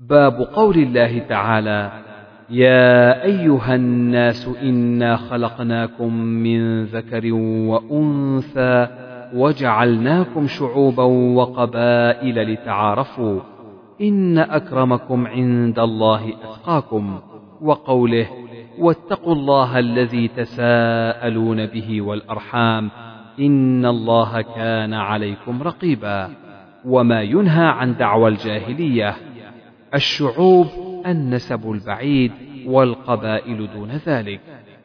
باب قول الله تعالى: يا أيها الناس إنا خلقناكم من ذكر وأنثى وجعلناكم شعوبا وقبائل لتعارفوا إن أكرمكم عند الله أتقاكم، وقوله: واتقوا الله الذي تساءلون به والأرحام إن الله كان عليكم رقيبا. وما ينهى عن دعوى الجاهلية: الشعوب النسب البعيد، والقبائل دون ذلك.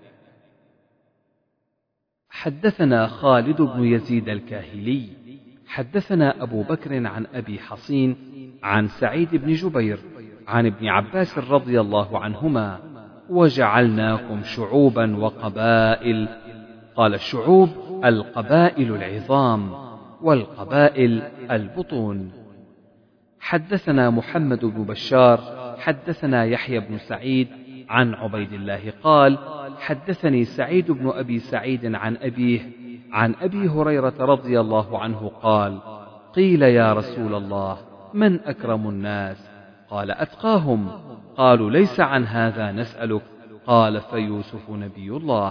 حدثنا خالد بن يزيد الكاهلي حدثنا أبو بكر عن أبي حصين عن سعيد بن جبير عن ابن عباس رضي الله عنهما: وجعلناكم شعوبا وقبائل. قال: الشعوب القبائل العظام، والقبائل البطون. حدثنا محمد بن بشار حدثنا يحيى بن سعيد عن عبيد الله قال: حدثني سعيد بن أبي سعيد عن أبيه عن أبي هريرة رضي الله عنه قال: قيل يا رسول الله من أكرم الناس؟ قال: أتقاهم. قالوا: ليس عن هذا نسألك. قال: فيوسف نبي الله.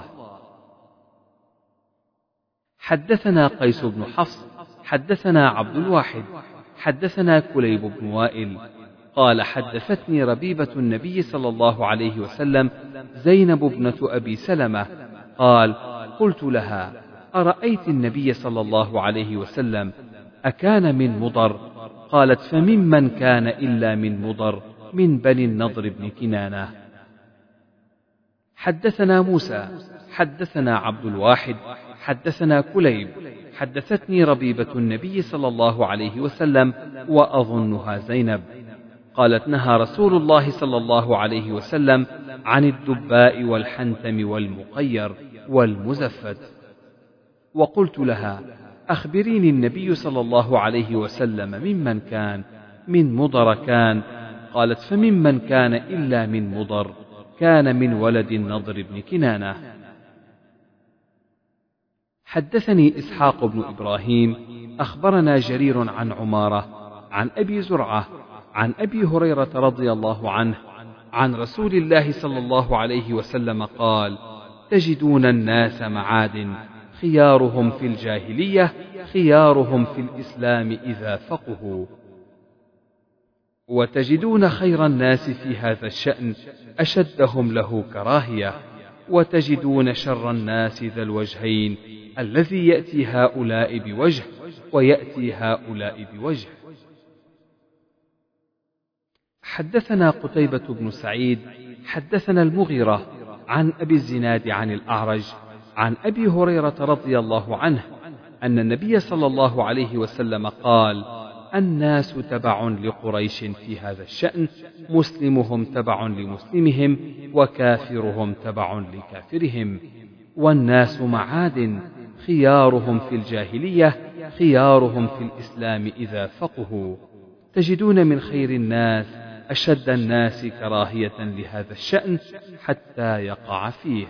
حدثنا قيس بن حفص حدثنا عبد الواحد حدثنا كليب بن وائل قال: حدثتني ربيبة النبي صلى الله عليه وسلم زينب ابنة أبي سلمة قال: قلت لها: أرأيت النبي صلى الله عليه وسلم أكان من مضر؟ قالت: فممن كان إلا من مضر، من بني النضر بن كنانة. حدثنا موسى حدثنا عبد الواحد حدثنا كليب حدثتني ربيبة النبي صلى الله عليه وسلم وأظنها زينب قالت: نهى رسول الله صلى الله عليه وسلم عن الدباء والحنتم والمقير والمزفت. وقلت لها: أخبريني النبي صلى الله عليه وسلم ممن كان؟ من مضر كان. قالت: فممن كان إلا من مضر، كان من ولد النضر بن كنانة. حدثني إسحاق بن إبراهيم أخبرنا جرير عن عمارة عن أبي زرعة عن أبي هريرة رضي الله عنه عن رسول الله صلى الله عليه وسلم قال: تجدون الناس معادن، خيارهم في الجاهلية خيارهم في الإسلام إذا فقهوا، وتجدون خير الناس في هذا الشأن أشدهم له كراهية، وتجدون شر الناس ذا الوجهين الذي يأتي هؤلاء بوجه ويأتي هؤلاء بوجه. حدثنا قتيبة بن سعيد حدثنا المغيرة عن أبي الزناد عن الأعرج عن أبي هريرة رضي الله عنه أن النبي صلى الله عليه وسلم قال: الناس تبع لقريش في هذا الشأن، مسلمهم تبع لمسلمهم، وكافرهم تبع لكافرهم، والناس معادن، خيارهم في الجاهلية خيارهم في الإسلام إذا فقهوا، تجدون من خير الناس أشد الناس كراهية لهذا الشأن حتى يقع فيه.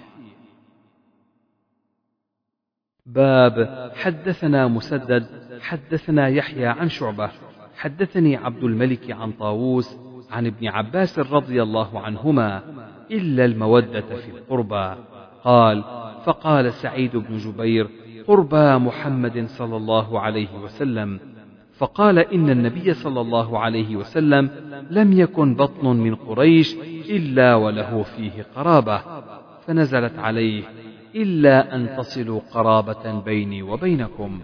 باب حدثنا مسدد حدثنا يحيى عن شعبة حدثني عبد الملك عن طاووس عن ابن عباس رضي الله عنهما: إلا المودة في القربى. قال: فقال سعيد بن جبير: قربى محمد صلى الله عليه وسلم. فقال: إن النبي صلى الله عليه وسلم لم يكن بطن من قريش إلا وله فيه قرابة، فنزلت عليه: إلا أن تصلوا قرابة بيني وبينكم.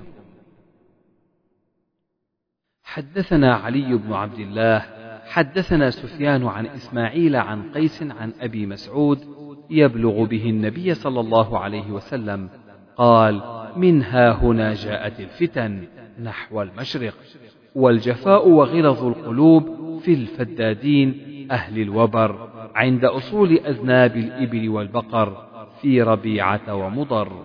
حدثنا علي بن عبد الله حدثنا سفيان عن إسماعيل عن قيس عن أبي مسعود يبلغ به النبي صلى الله عليه وسلم قال: من ها هنا جاءت الفتن نحو المشرق، والجفاء وغلظ القلوب في الفدادين أهل الوبر عند أصول أذناب الإبل والبقر في ربيعة ومضر.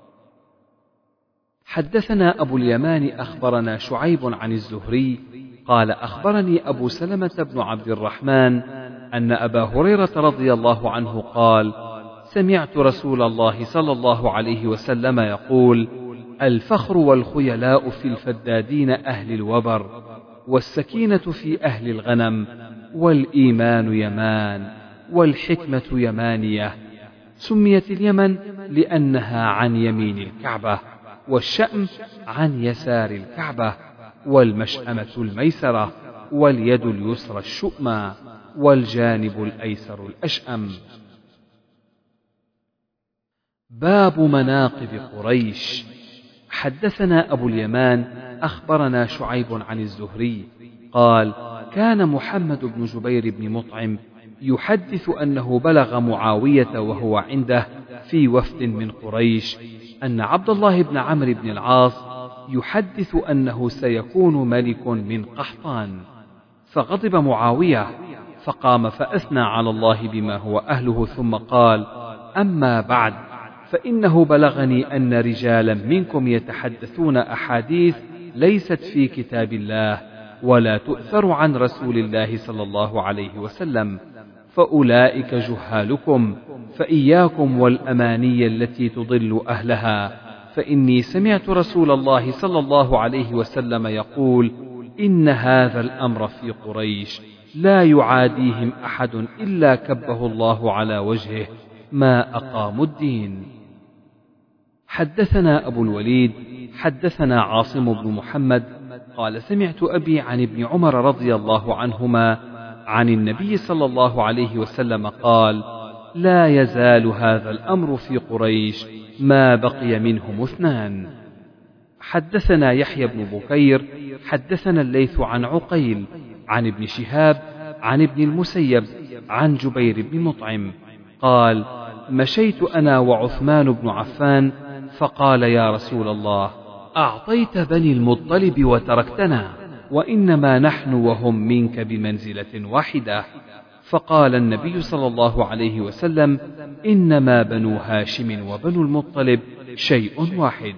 حدثنا أبو اليمان أخبرنا شعيب عن الزهري قال: أخبرني أبو سلمة بن عبد الرحمن أن أبا هريرة رضي الله عنه قال: سمعت رسول الله صلى الله عليه وسلم يقول: الفخر والخيلاء في الفدادين أهل الوبر، والسكينة في أهل الغنم، والإيمان يمان، والحكمة يمانية. سميت اليمن لأنها عن يمين الكعبة، والشأم عن يسار الكعبة، والمشأمة الميسرة، واليد اليسرى الشؤمى، والجانب الأيسر الأشأم. باب مناقب قريش. حدثنا أبو اليمان أخبرنا شعيب عن الزهري قال: كان محمد بن جبير بن مطعم يحدث أنه بلغ معاوية وهو عنده في وفد من قريش أن عبد الله بن عمرو بن العاص يحدث أنه سيكون ملك من قحطان، فغضب معاوية فقام فأثنى على الله بما هو أهله، ثم قال: أما بعد، فإنه بلغني أن رجالا منكم يتحدثون أحاديث ليست في كتاب الله ولا تؤثر عن رسول الله صلى الله عليه وسلم، فأولئك جهالكم، فإياكم والأماني التي تضل أهلها، فإني سمعت رسول الله صلى الله عليه وسلم يقول: إن هذا الأمر في قريش لا يعاديهم أحد إلا كبه الله على وجهه ما أقاموا الدين. حدثنا أبو الوليد حدثنا عاصم بن محمد قال: سمعت أبي عن ابن عمر رضي الله عنهما عن النبي صلى الله عليه وسلم قال: لا يزال هذا الأمر في قريش ما بقي منهم اثنان. حدثنا يحيى بن بكير حدثنا الليث عن عقيل عن ابن شهاب عن ابن المسيب عن جبير بن مطعم قال: مشيت أنا وعثمان بن عفان فقال: يا رسول الله، أعطيت بني المطلب وتركتنا، وإنما نحن وهم منك بمنزلة واحدة. فقال النبي صلى الله عليه وسلم: إنما بنو هاشم وبنو المطلب شيء واحد.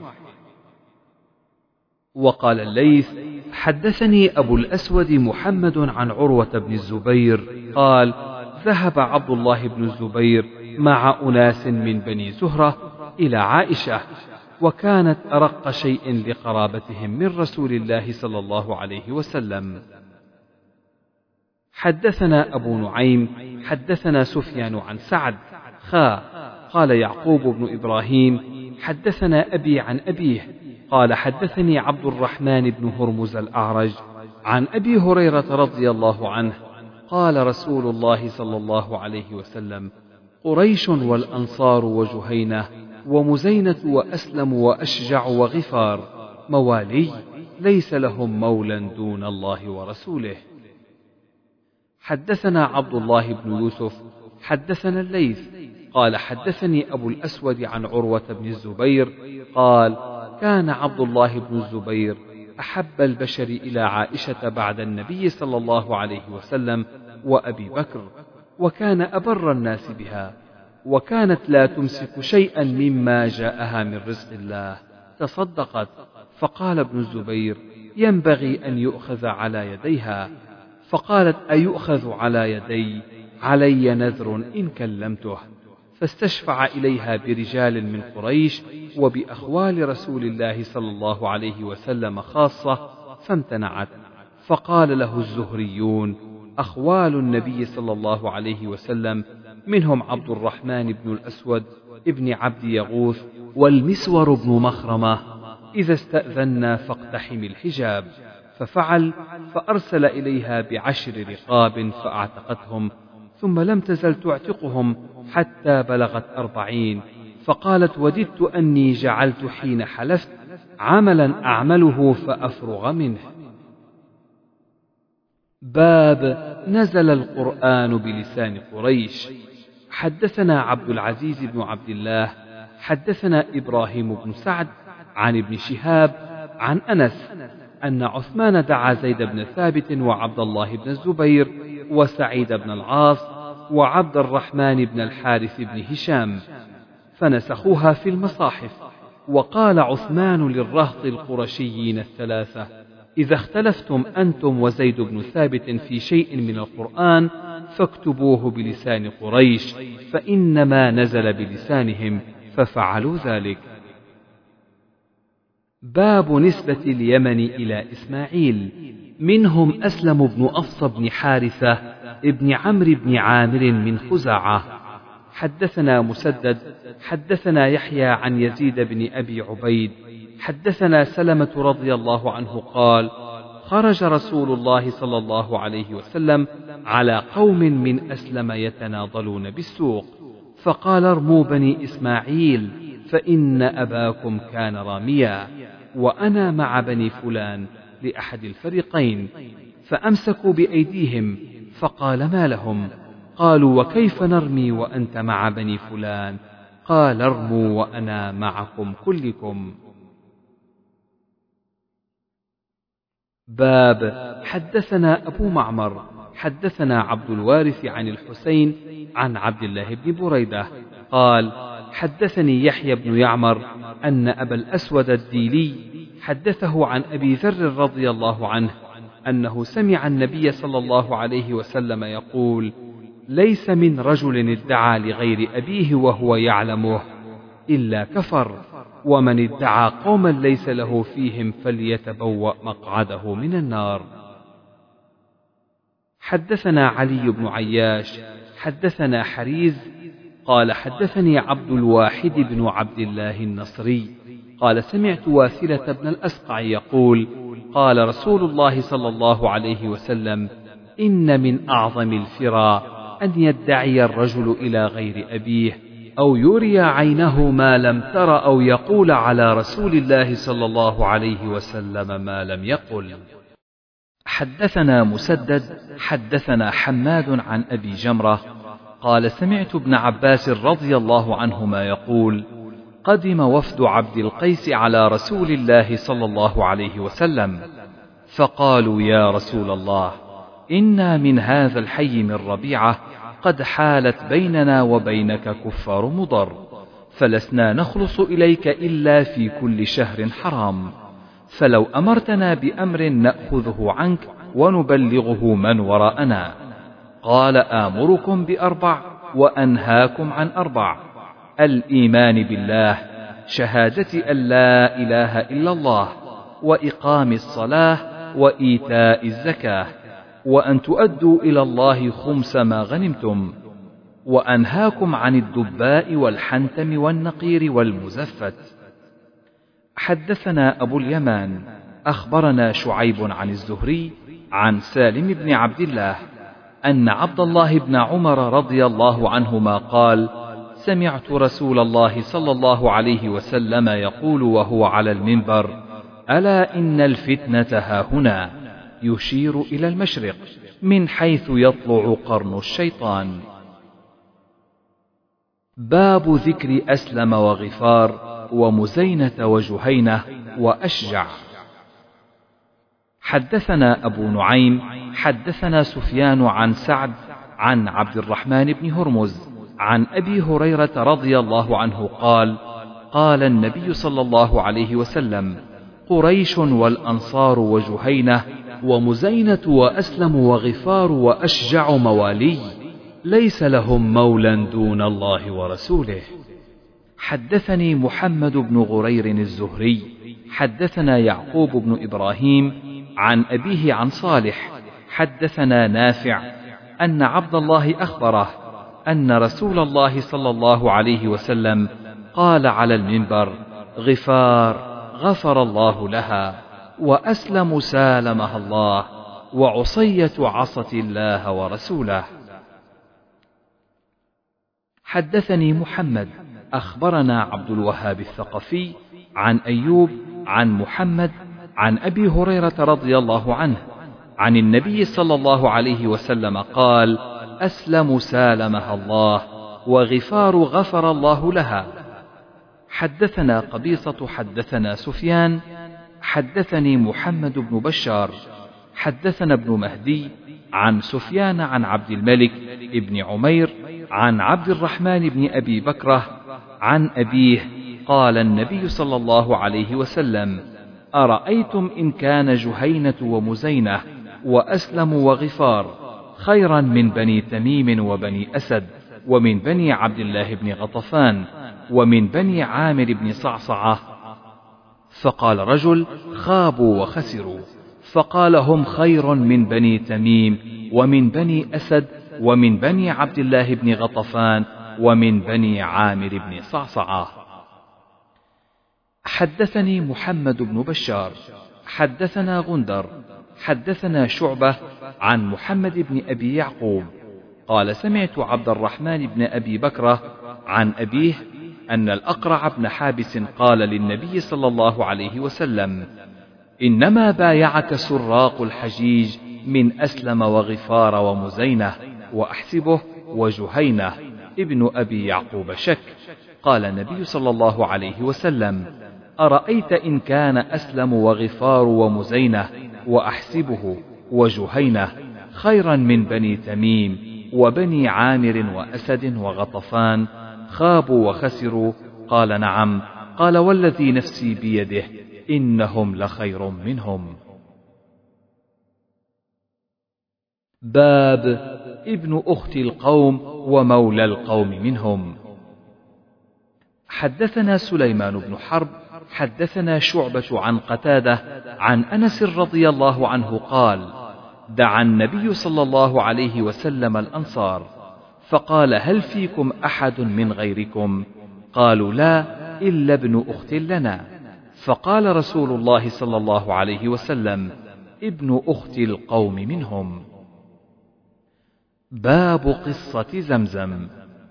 وقال الليث: حدثني أبو الأسود محمد عن عروة بن الزبير قال: ذهب عبد الله بن الزبير مع أناس من بني زهرة إلى عائشة، وكانت أرق شيء لقرابتهم من رسول الله صلى الله عليه وسلم. حدثنا أبو نعيم حدثنا سفيان عن سعد قال يعقوب بن إبراهيم: حدثنا أبي عن أبيه قال: حدثني عبد الرحمن بن هرمز الأعرج عن أبي هريرة رضي الله عنه قال: رسول الله صلى الله عليه وسلم: قريش والأنصار وجهينة ومزينة وأسلم وأشجع وغفار موالي ليس لهم مولى دون الله ورسوله. حدثنا عبد الله بن يوسف حدثنا الليث قال: حدثني أبو الأسود عن عروة بن الزبير قال: كان عبد الله بن الزبير أحب البشر إلى عائشة بعد النبي صلى الله عليه وسلم وأبي بكر، وكان أبر الناس بها، وكانت لا تمسك شيئا مما جاءها من رزق الله، تصدقت. فقال ابن الزبير: ينبغي أن يؤخذ على يديها. فقالت: أيؤخذ على يدي؟ علي نذر إن كلمته. فاستشفع إليها برجال من قريش وبأخوال رسول الله صلى الله عليه وسلم خاصة، فامتنعت. فقال له الزهريون: أخوال النبي صلى الله عليه وسلم منهم عبد الرحمن بن الأسود ابن عبد يغوث والمسور بن مخرمة، إذا استأذنا فاقتحم الحجاب. ففعل، فأرسل إليها ب10 رقاب فأعتقتهم، ثم لم تزل تعتقهم حتى بلغت 40. فقالت: وددت أني جعلت حين حلفت عملا أعمله فأفرغ منه. باب نزل القرآن بلسان قريش. حدثنا عبد العزيز بن عبد الله حدثنا إبراهيم بن سعد عن ابن شهاب عن أنس أن عثمان دعا زيد بن ثابت وعبد الله بن الزبير وسعيد بن العاص وعبد الرحمن بن الحارث بن هشام، فنسخوها في المصاحف. وقال عثمان للرهط القرشيين الثلاثة: إذا اختلفتم أنتم وزيد بن ثابت في شيء من القرآن فاكتبوه بلسان قريش، فإنما نزل بلسانهم، ففعلوا ذلك. باب نسبة اليمن إلى إسماعيل. منهم أسلم بن أفصى بن حارثة ابن عمرو بن عامر من خزاعة. حدثنا مسدد حدثنا يحيى عن يزيد بن أبي عبيد حدثنا سلمة رضي الله عنه قال: خرج رسول الله صلى الله عليه وسلم على قوم من أسلم يتناضلون بالسوق، فقال: ارموا بني إسماعيل فإن أباكم كان راميا، وأنا مع بني فلان لأحد الفريقين. فأمسكوا بأيديهم، فقال: ما لهم؟ قالوا: وكيف نرمي وأنت مع بني فلان؟ قال: ارموا وأنا معكم كلكم. باب حدثنا أبو معمر حدثنا عبد الوارث عن الحسين عن عبد الله بن بريدة قال: حدثني يحيى بن يعمر أن أبا الأسود الديلي حدثه عن أبي ذر رضي الله عنه أنه سمع النبي صلى الله عليه وسلم يقول: ليس من رجل ادعى لغير أبيه وهو يعلمه إلا كفر، ومن ادعى قوما ليس له فيهم فليتبوأ مقعده من النار. حدثنا علي بن عياش حدثنا حريز قال: حدثني عبد الواحد بن عبد الله النصري قال: سمعت واثلة بن الأسقع يقول: قال رسول الله صلى الله عليه وسلم: إن من أعظم الفرى أن يدعي الرجل إلى غير أبيه، أو يري عينه ما لم تر، أو يقول على رسول الله صلى الله عليه وسلم ما لم يقل. حدثنا مسدد حدثنا حماد عن أبي جمرة قال: سمعت ابن عباس رضي الله عنهما يقول: قدم وفد عبد القيس على رسول الله صلى الله عليه وسلم، فقالوا: يا رسول الله، إنا من هذا الحي من ربيعة قد حالت بيننا وبينك كفار مضر، فلسنا نخلص إليك إلا في كل شهر حرام، فلو أمرتنا بأمر نأخذه عنك ونبلغه من وراءنا. قال: آمركم بأربع وأنهاكم عن أربع: الإيمان بالله، شهادة أن لا إله إلا الله، وإقام الصلاة، وإيتاء الزكاة، وأن تؤدوا إلى الله خمس ما غنمتم. وأنهاكم عن الدباء والحنتم والنقير والمزفت. حدثنا أبو اليمان أخبرنا شعيب عن الزهري عن سالم بن عبد الله أن عبد الله بن عمر رضي الله عنهما قال: سمعت رسول الله صلى الله عليه وسلم يقول وهو على المنبر: ألا إن الفتنة هاهنا، يشير إلى المشرق من حيث يطلع قرن الشيطان. باب ذكر أسلم وغفار ومزينة وجهينة وأشجع. حدثنا أبو نعيم حدثنا سفيان عن سعد عن عبد الرحمن بن هرمز عن أبي هريرة رضي الله عنه قال: قال النبي صلى الله عليه وسلم: قريش والأنصار وجهينة ومزينة وأسلم وغفار وأشجع موالي، ليس لهم مولى دون الله ورسوله. حدثني محمد بن غرير الزهري حدثنا يعقوب بن إبراهيم عن أبيه عن صالح حدثنا نافع أن عبد الله أخبره أن رسول الله صلى الله عليه وسلم قال على المنبر: غفار غفر الله لها، وأسلم سالمها الله، وعصية عصت الله ورسوله. حدثني محمد أخبرنا عبد الوهاب الثقفي عن أيوب عن محمد عن أبي هريرة رضي الله عنه عن النبي صلى الله عليه وسلم قال: أسلم سالمها الله، وغفار غفر الله لها. حدثنا قبيصة حدثنا سفيان حدثني محمد بن بشار حدثنا ابن مهدي عن سفيان عن عبد الملك ابن عمير عن عبد الرحمن بن أبي بكرة عن أبيه قال النبي صلى الله عليه وسلم: أرأيتم إن كان جهينة ومزينة وأسلم وغفار خيرا من بني تميم وبني أسد ومن بني عبد الله بن غطفان ومن بني عامر بن صعصعة؟ فقال رجل: خابوا وخسروا. فقال: هم خير من بني تميم ومن بني أسد ومن بني عبد الله بن غطفان ومن بني عامر بن صعصعة. حدثني محمد بن بشار حدثنا غندر حدثنا شعبة عن محمد بن أبي يعقوب قال سمعت عبد الرحمن بن أبي بكرة عن أبيه أن الأقرع بن حابس قال للنبي صلى الله عليه وسلم: إنما بايعك سراق الحجيج من أسلم وغفار ومزينة وأحسبه وجهينة ابن أبي يعقوب شك. قال النبي صلى الله عليه وسلم: أرأيت إن كان أسلم وغفار ومزينة وأحسبه وجهينة خيرا من بني تميم وبني عامر وأسد وغطفان خابوا وخسروا؟ قال: نعم. قال: والذي نفسي بيده إنهم لخير منهم. باب ابن أخت القوم ومولى القوم منهم. حدثنا سليمان بن حرب حدثنا شعبة عن قتادة عن أنس رضي الله عنه قال: دعا النبي صلى الله عليه وسلم الأنصار فقال: هل فيكم أحد من غيركم؟ قالوا: لا إلا ابن أخت لنا. فقال رسول الله صلى الله عليه وسلم: ابن أخت القوم منهم. باب قصة زمزم.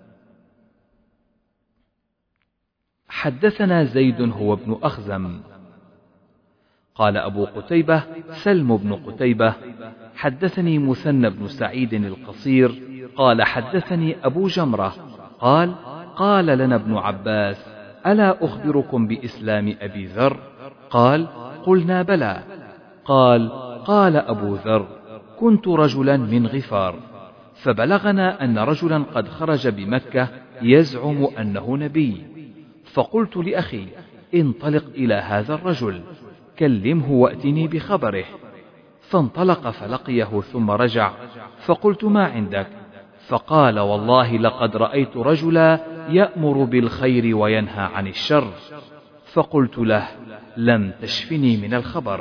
حدثنا زيد هو ابن أخزم قال أبو قتيبة سلم بن قتيبة حدثني مثنى بن سعيد القصير قال حدثني أبو جمرة قال: قال لنا ابن عباس: ألا أخبركم بإسلام أبي ذر؟ قال: قلنا بلى. قال: قال أبو ذر: كنت رجلا من غفار، فبلغنا أن رجلا قد خرج بمكة يزعم أنه نبي، فقلت لأخي: انطلق إلى هذا الرجل كلمه وأتني بخبره. فانطلق فلقيه ثم رجع، فقلت: ما عندك؟ فقال: والله لقد رأيت رجلا يأمر بالخير وينهى عن الشر. فقلت له: لم تشفني من الخبر.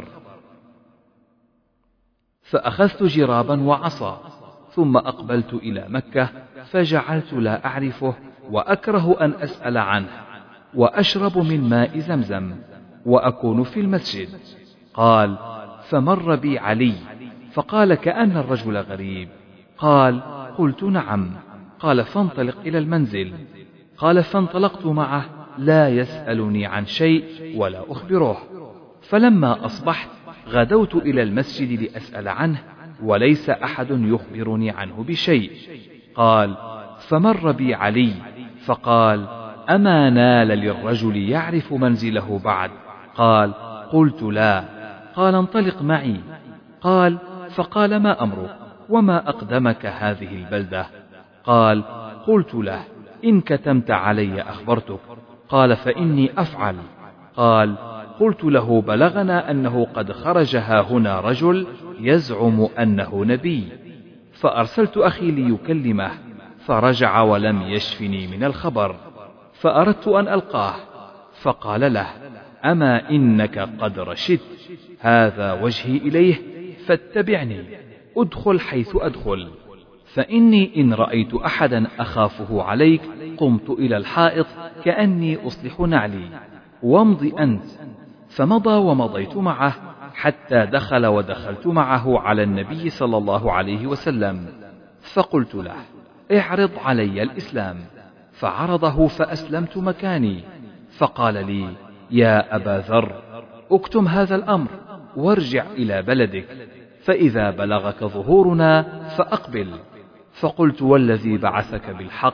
فأخذت جرابا وعصا ثم أقبلت إلى مكة، فجعلت لا أعرفه وأكره أن أسأل عنه، وأشرب من ماء زمزم وأكون في المسجد. قال: فمر بي علي فقال: كأن الرجل غريب. قال: قلت: نعم. قال: فانطلق إلى المنزل. قال: فانطلقت معه لا يسألني عن شيء ولا أخبره. فلما أصبحت غدوت إلى المسجد لأسأل عنه، وليس أحد يخبرني عنه بشيء. قال: فمر بي علي فقال: أما نال للرجل يعرف منزله بعد؟ قال: قلت: لا. قال: انطلق معي. قال: فقال: ما أمرك وما أقدمك هذه البلدة؟ قال: قلت له: إن كتمت علي أخبرتك. قال: فإني أفعل. قال: قلت له: بلغنا أنه قد خرج هاهنا رجل يزعم أنه نبي، فأرسلت أخي ليكلمه، فرجع ولم يشفني من الخبر، فأردت أن ألقاه، فقال له: أما إنك قد رشدت، هذا وجهي إليه، فاتبعني، أدخل حيث أدخل، فإني إن رأيت أحدا أخافه عليك قمت إلى الحائط كأني أصلح نعلي، وامض أنت. فمضى ومضيت معه حتى دخل ودخلت معه على النبي صلى الله عليه وسلم، فقلت له: اعرض علي الإسلام. فعرضه فأسلمت مكاني، فقال لي: يا أبا ذر، اكتم هذا الأمر وارجع إلى بلدك، فإذا بلغك ظهورنا فأقبل. فقلت: والذي بعثك بالحق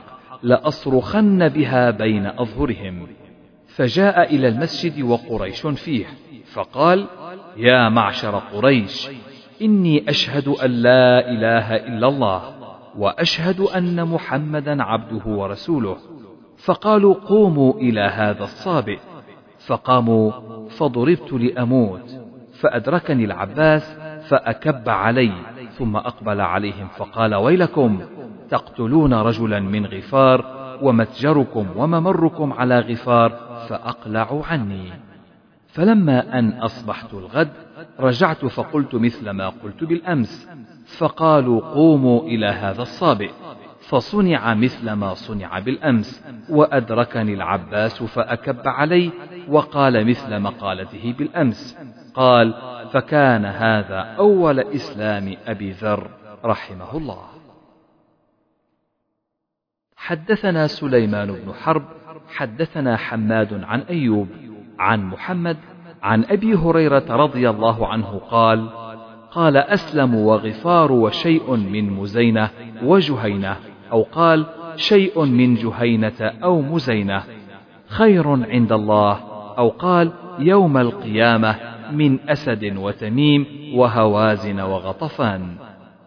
لأصرخن بها بين أظهرهم. فجاء إلى المسجد وقريش فيه، فقال: يا معشر قريش، إني أشهد أن لا إله إلا الله، وأشهد أن محمدا عبده ورسوله. فقالوا: قوموا إلى هذا الصابئ. فقاموا، فضربت لأموت، فأدركني العباس فأكب علي، ثم أقبل عليهم فقال: ويلكم، تقتلون رجلا من غفار، ومتجركم وممركم على غفار، فأقلعوا عني. فلما أن أصبحت الغد رجعت فقلت مثل ما قلت بالأمس، فقالوا قوموا إلى هذا الصابئ، فصنع مثل ما صنع بالأمس، وأدركني العباس فأكب علي وقال مثل مقالته بالأمس. قال: فكان هذا أول إسلام أبي ذر رحمه الله. حدثنا سليمان بن حرب حدثنا حماد عن أيوب عن محمد عن أبي هريرة رضي الله عنه قال: قال أسلم وغفار وشيء من مزينة وجهينة، أو قال شيء من جهينة أو مزينة، خير عند الله، أو قال يوم القيامة، من أسد وتميم وهوازن وغطفان.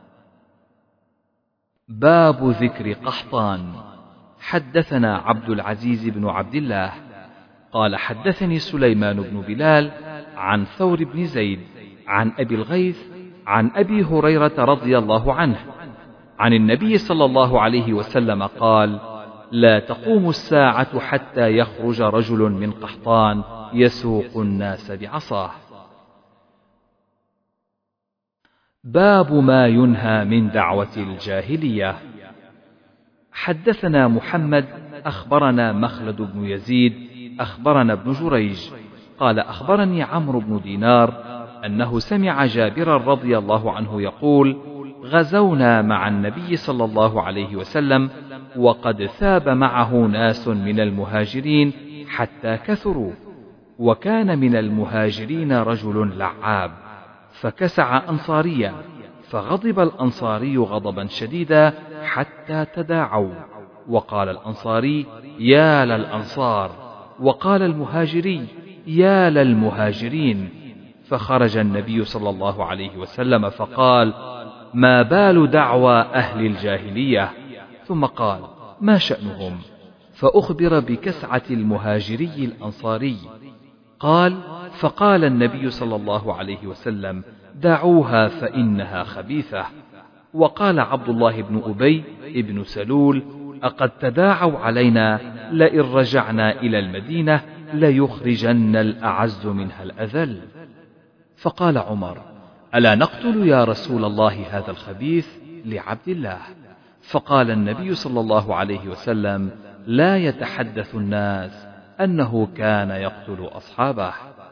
باب ذكر قحطان. حدثنا عبد العزيز بن عبد الله قال حدثني سليمان بن بلال عن ثور بن زيد عن أبي الغيث عن أبي هريرة رضي الله عنه عن النبي صلى الله عليه وسلم قال: لا تقوم الساعة حتى يخرج رجل من قحطان يسوق الناس بعصاه. باب ما ينهى من دعوة الجاهلية. حدثنا محمد أخبرنا مخلد بن يزيد أخبرنا ابن جريج قال أخبرني عمرو بن دينار أنه سمع جابرا رضي الله عنه يقول: غزونا مع النبي صلى الله عليه وسلم وقد ثاب معه ناس من المهاجرين حتى كثروا، وكان من المهاجرين رجل لعاب فكسع أنصاريا، فغضب الأنصاري غضبا شديدا حتى تداعوا، وقال الأنصاري: يا للأنصار، وقال المهاجري: يا للمهاجرين. فخرج النبي صلى الله عليه وسلم فقال: ما بال دعوى أهل الجاهلية؟ ثم قال: ما شأنهم؟ فأخبر بكسعة المهاجري الأنصاري. قال: فقال النبي صلى الله عليه وسلم: دعوها فإنها خبيثة. وقال عبد الله بن أبي بن سلول: أقد تداعوا علينا، لئن رجعنا إلى المدينة ليخرجن الأعز منها الأذل. فقال عمر: ألا نقتل يا رسول الله هذا الخبيث لعبد الله؟ فقال النبي صلى الله عليه وسلم: لا يتحدث الناس أنه كان يقتل أصحابه.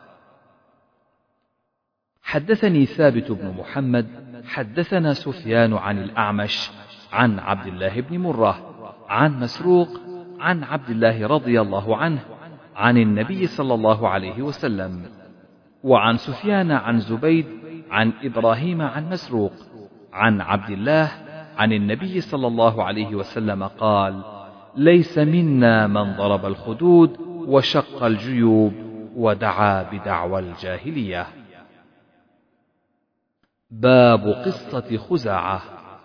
حدثني ثابت بن محمد حدثنا سفيان عن الأعمش عن عبد الله بن مرة عن مسروق عن عبد الله رضي الله عنه عن النبي صلى الله عليه وسلم، وعن سفيان عن زبيد عن إبراهيم عن مسروق عن عبد الله عن النبي صلى الله عليه وسلم قال: ليس منا من ضرب الخدود وشق الجيوب ودعا بدعوى الجاهلية. باب قصة خزاعة.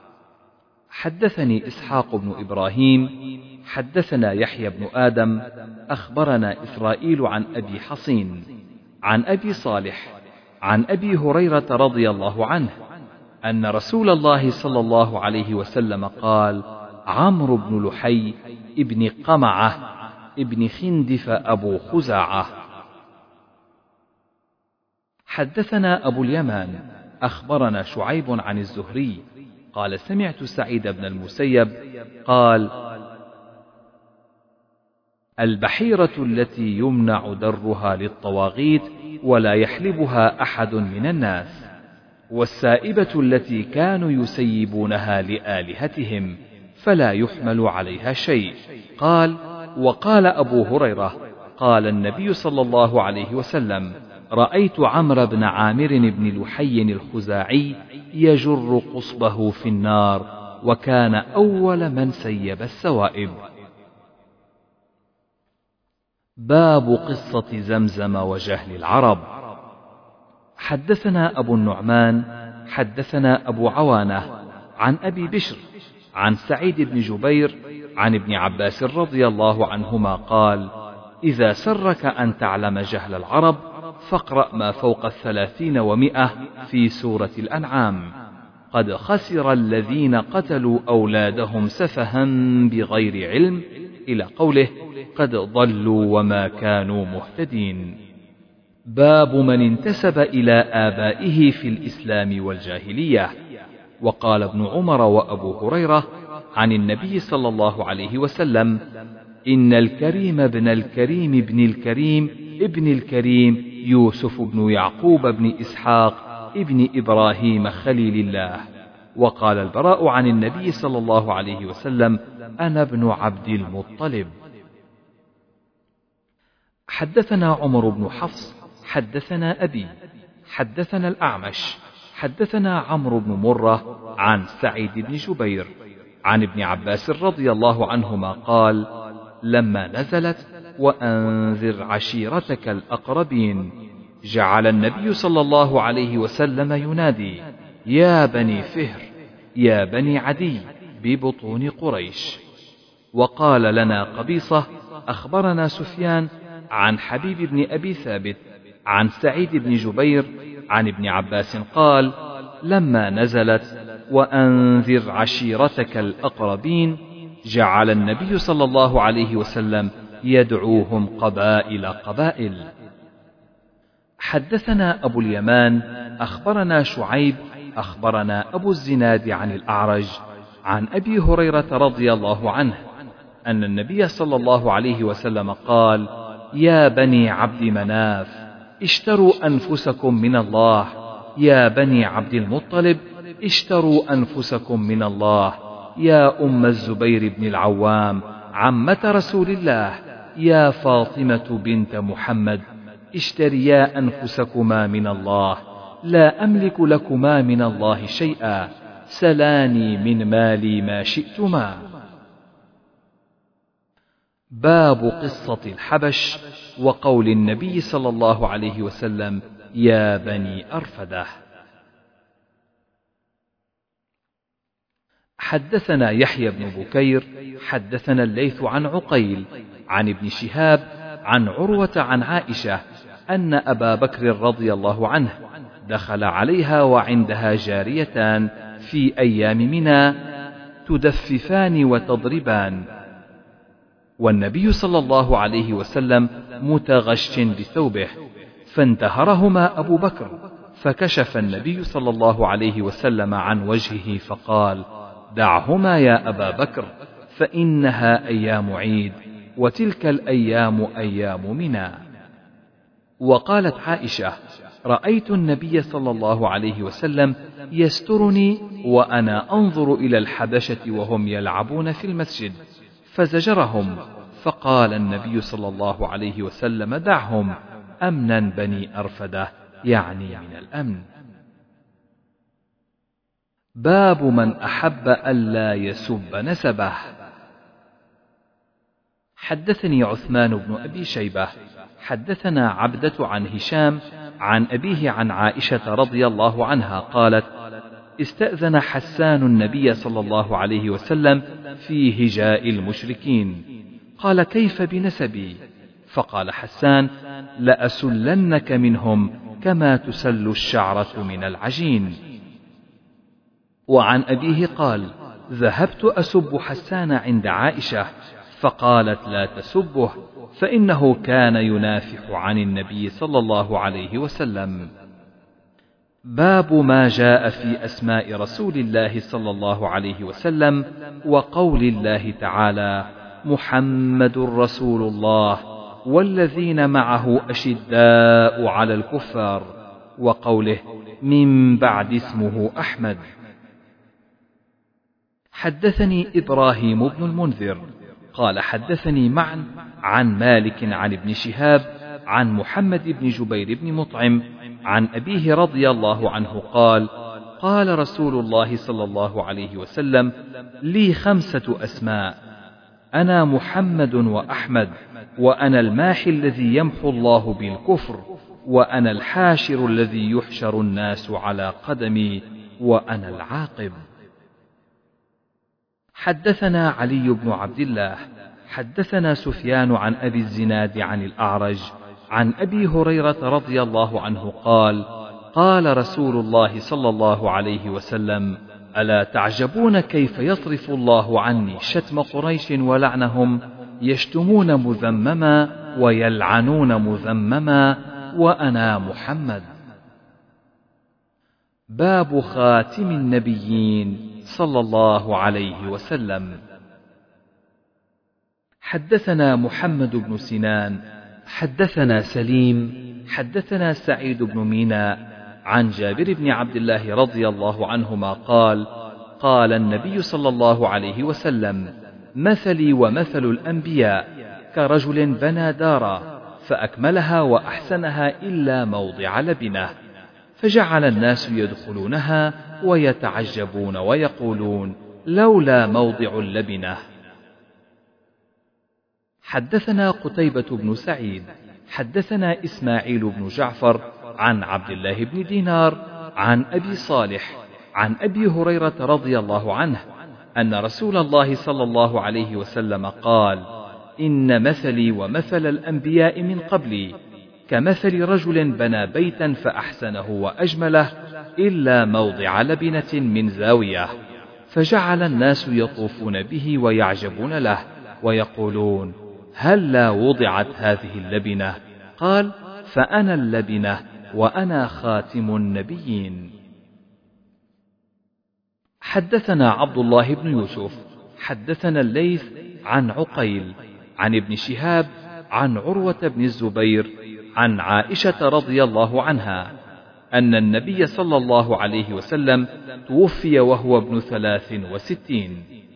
حدثني إسحاق بن إبراهيم حدثنا يحيى بن آدم أخبرنا إسرائيل عن أبي حصين عن أبي صالح عن أبي هريرة رضي الله عنه أن رسول الله صلى الله عليه وسلم قال: عمرو بن لحي ابن قمعة ابن خندف أبو خزاعة. حدثنا أبو اليمان أخبرنا شعيب عن الزهري قال: سمعت سعيد بن المسيب قال: البحيرة التي يمنع درها للطواغيت ولا يحلبها أحد من الناس، والسائبة التي كانوا يسيبونها لآلهتهم فلا يحمل عليها شيء. قال: وقال أبو هريرة: قال النبي صلى الله عليه وسلم: رأيت عمرو بن عامر بن لحي الخزاعي يجر قصبه في النار، وكان أول من سيب السوائب. باب قصة زمزم وجهل العرب. حدثنا أبو النعمان حدثنا أبو عوانة عن أبي بشر عن سعيد بن جبير عن ابن عباس رضي الله عنهما قال: إذا سرك أن تعلم جهل العرب فاقرأ ما فوق 30 و100 في سورة الأنعام: قد خسر الذين قتلوا أولادهم سفها بغير علم، إلى قوله: قد ضلوا وما كانوا مهتدين. باب من انتسب إلى آبائه في الإسلام والجاهلية. وقال ابن عمر وأبو هريرة عن النبي صلى الله عليه وسلم: إن الكريم ابن الكريم ابن الكريم ابن الكريم يوسف بن يعقوب بن إسحاق ابن إبراهيم خليل الله. وقال البراء عن النبي صلى الله عليه وسلم: أنا ابن عبد المطلب. حدثنا عمر بن حفص حدثنا أبي حدثنا الأعمش حدثنا عمرو بن مرة عن سعيد بن جبير عن ابن عباس رضي الله عنهما قال: لما نزلت وأنذر عشيرتك الأقربين جعل النبي صلى الله عليه وسلم ينادي: يا بني فهر يا بني عدي ببطون قريش. وقال لنا قبيصة أخبرنا سفيان عن حبيب بن أبي ثابت عن سعيد بن جبير عن ابن عباس قال: لما نزلت وأنذر عشيرتك الأقربين جعل النبي صلى الله عليه وسلم يدعوهم قبائل قبائل. حدثنا أبو اليمان أخبرنا شعيب أخبرنا أبو الزناد عن الأعرج عن أبي هريرة رضي الله عنه أن النبي صلى الله عليه وسلم قال: يا بني عبد مناف اشتروا أنفسكم من الله، يا بني عبد المطلب اشتروا أنفسكم من الله، يا أم الزبير بن العوام عمة رسول الله، يا فاطمة بنت محمد اشتريا أنفسكما من الله، لا أملك لكما من الله شيئا، سلاني من مالي ما شئتما. باب قصة الحبش وقول النبي صلى الله عليه وسلم: يا بني أرفدة. حدثنا يحيى بن بكير حدثنا الليث عن عقيل عن ابن شهاب عن عروة عن عائشة أن أبا بكر رضي الله عنه دخل عليها وعندها جاريتان في أيام منى تدففان وتضربان، والنبي صلى الله عليه وسلم متغش بثوبه، فانتهرهما أبو بكر، فكشف النبي صلى الله عليه وسلم عن وجهه فقال: دعهما يا أبا بكر، فإنها أيام عيد، وتلك الأيام أيام منى. وقالت عائشة: رأيت النبي صلى الله عليه وسلم يسترني وأنا أنظر إلى الحبشة وهم يلعبون في المسجد، فزجرهم، فقال النبي صلى الله عليه وسلم: دعهم، أمنا بني أرفدة، يعني من الأمن. باب من أحب ألا يسب نسبه. حدثني عثمان بن أبي شيبة حدثنا عبدة عن هشام عن أبيه عن عائشة رضي الله عنها قالت: استأذن حسان النبي صلى الله عليه وسلم في هجاء المشركين، قال: كيف بنسبي؟ فقال حسان: لأسلنك منهم كما تسل الشعرة من العجين. وعن أبيه قال: ذهبت أسب حسان عند عائشة، فقالت: لا تسبه، فإنه كان ينافح عن النبي صلى الله عليه وسلم. باب ما جاء في أسماء رسول الله صلى الله عليه وسلم وقول الله تعالى: محمد رسول الله والذين معه أشداء على الكفار، وقوله: من بعد اسمه أحمد. حدثني إبراهيم بن المنذر قال حدثني معا عن مالك عن ابن شهاب عن محمد بن جبير بن مطعم عن أبيه رضي الله عنه قال: قال رسول الله صلى الله عليه وسلم: لي 5 أسماء، أنا محمد وأحمد، وأنا الماحي الذي يمحو الله بالكفر، وأنا الحاشر الذي يحشر الناس على قدمي، وأنا العاقب. حدثنا علي بن عبد الله حدثنا سفيان عن أبي الزناد عن الأعرج عن أبي هريرة رضي الله عنه قال: قال رسول الله صلى الله عليه وسلم: ألا تعجبون كيف يصرف الله عني شتم قريش ولعنهم، يشتمون مذمما ويلعنون مذمما، وأنا محمد. باب خاتم النبيين صلى الله عليه وسلم. حدثنا محمد بن سنان حدثنا سليم حدثنا سعيد بن ميناء عن جابر بن عبد الله رضي الله عنهما قال: قال النبي صلى الله عليه وسلم: مثلي ومثل الأنبياء كرجل بنى دارا فأكملها وأحسنها إلا موضع لبنه، فجعل الناس يدخلونها ويتعجبون ويقولون: لولا موضع اللبنة. حدثنا قتيبة بن سعيد حدثنا إسماعيل بن جعفر عن عبد الله بن دينار عن أبي صالح عن أبي هريرة رضي الله عنه أن رسول الله صلى الله عليه وسلم قال: إن مثلي ومثل الأنبياء من قبلي كمثل رجل بنى بيتا فأحسنه وأجمله إلا موضع لبنة من زاوية، فجعل الناس يطوفون به ويعجبون له ويقولون: هلا وضعت هذه اللبنة؟ قال: فأنا اللبنة وأنا خاتم النبيين. حدثنا عبد الله بن يوسف حدثنا الليث عن عقيل عن ابن شهاب عن عروة بن الزبير عن عائشة رضي الله عنها أن النبي صلى الله عليه وسلم توفي وهو ابن 63.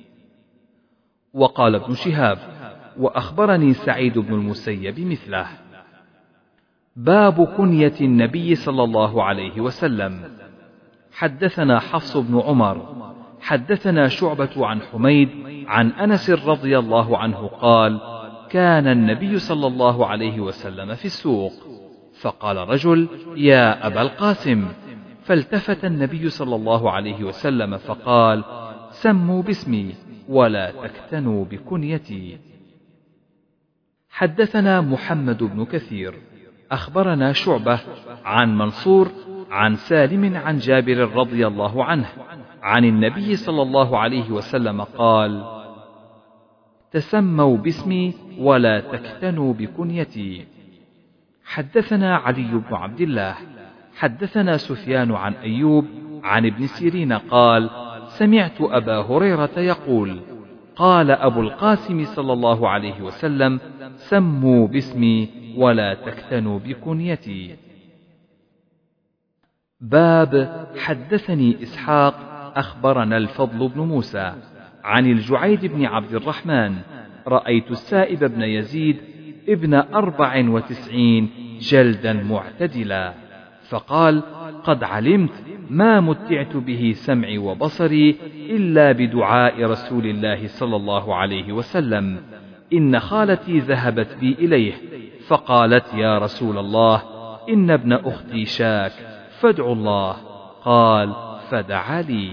وقال ابن شهاب: وأخبرني سعيد بن المسيب مثله. باب كنية النبي صلى الله عليه وسلم. حدثنا حفص بن عمر حدثنا شعبة عن حميد عن أنس رضي الله عنه قال: كان النبي صلى الله عليه وسلم في السوق، فقال رجل: يا أبا القاسم، فالتفت النبي صلى الله عليه وسلم فقال: سموا باسمي ولا تكتنوا بكنيتي. حدثنا محمد بن كثير أخبرنا شعبة عن منصور عن سالم عن جابر رضي الله عنه عن النبي صلى الله عليه وسلم قال: تسموا باسمي ولا تكتنوا بكنيتي. حدثنا علي بن عبد الله حدثنا سفيان عن أيوب عن ابن سيرين قال: سمعت أبا هريرة يقول: قال أبو القاسم صلى الله عليه وسلم: سموا باسمي ولا تكتنوا بكنيتي. باب حدثني إسحاق أخبرنا الفضل بن موسى عن الجعيد بن عبد الرحمن: رأيت السائب بن يزيد ابن 94 جلدا معتدلا، فقال: قد علمت ما متعت به سمعي وبصري إلا بدعاء رسول الله صلى الله عليه وسلم. إن خالتي ذهبت بي إليه فقالت: يا رسول الله، إن ابن أختي شاك فادعوا الله. قال: فدعا لي.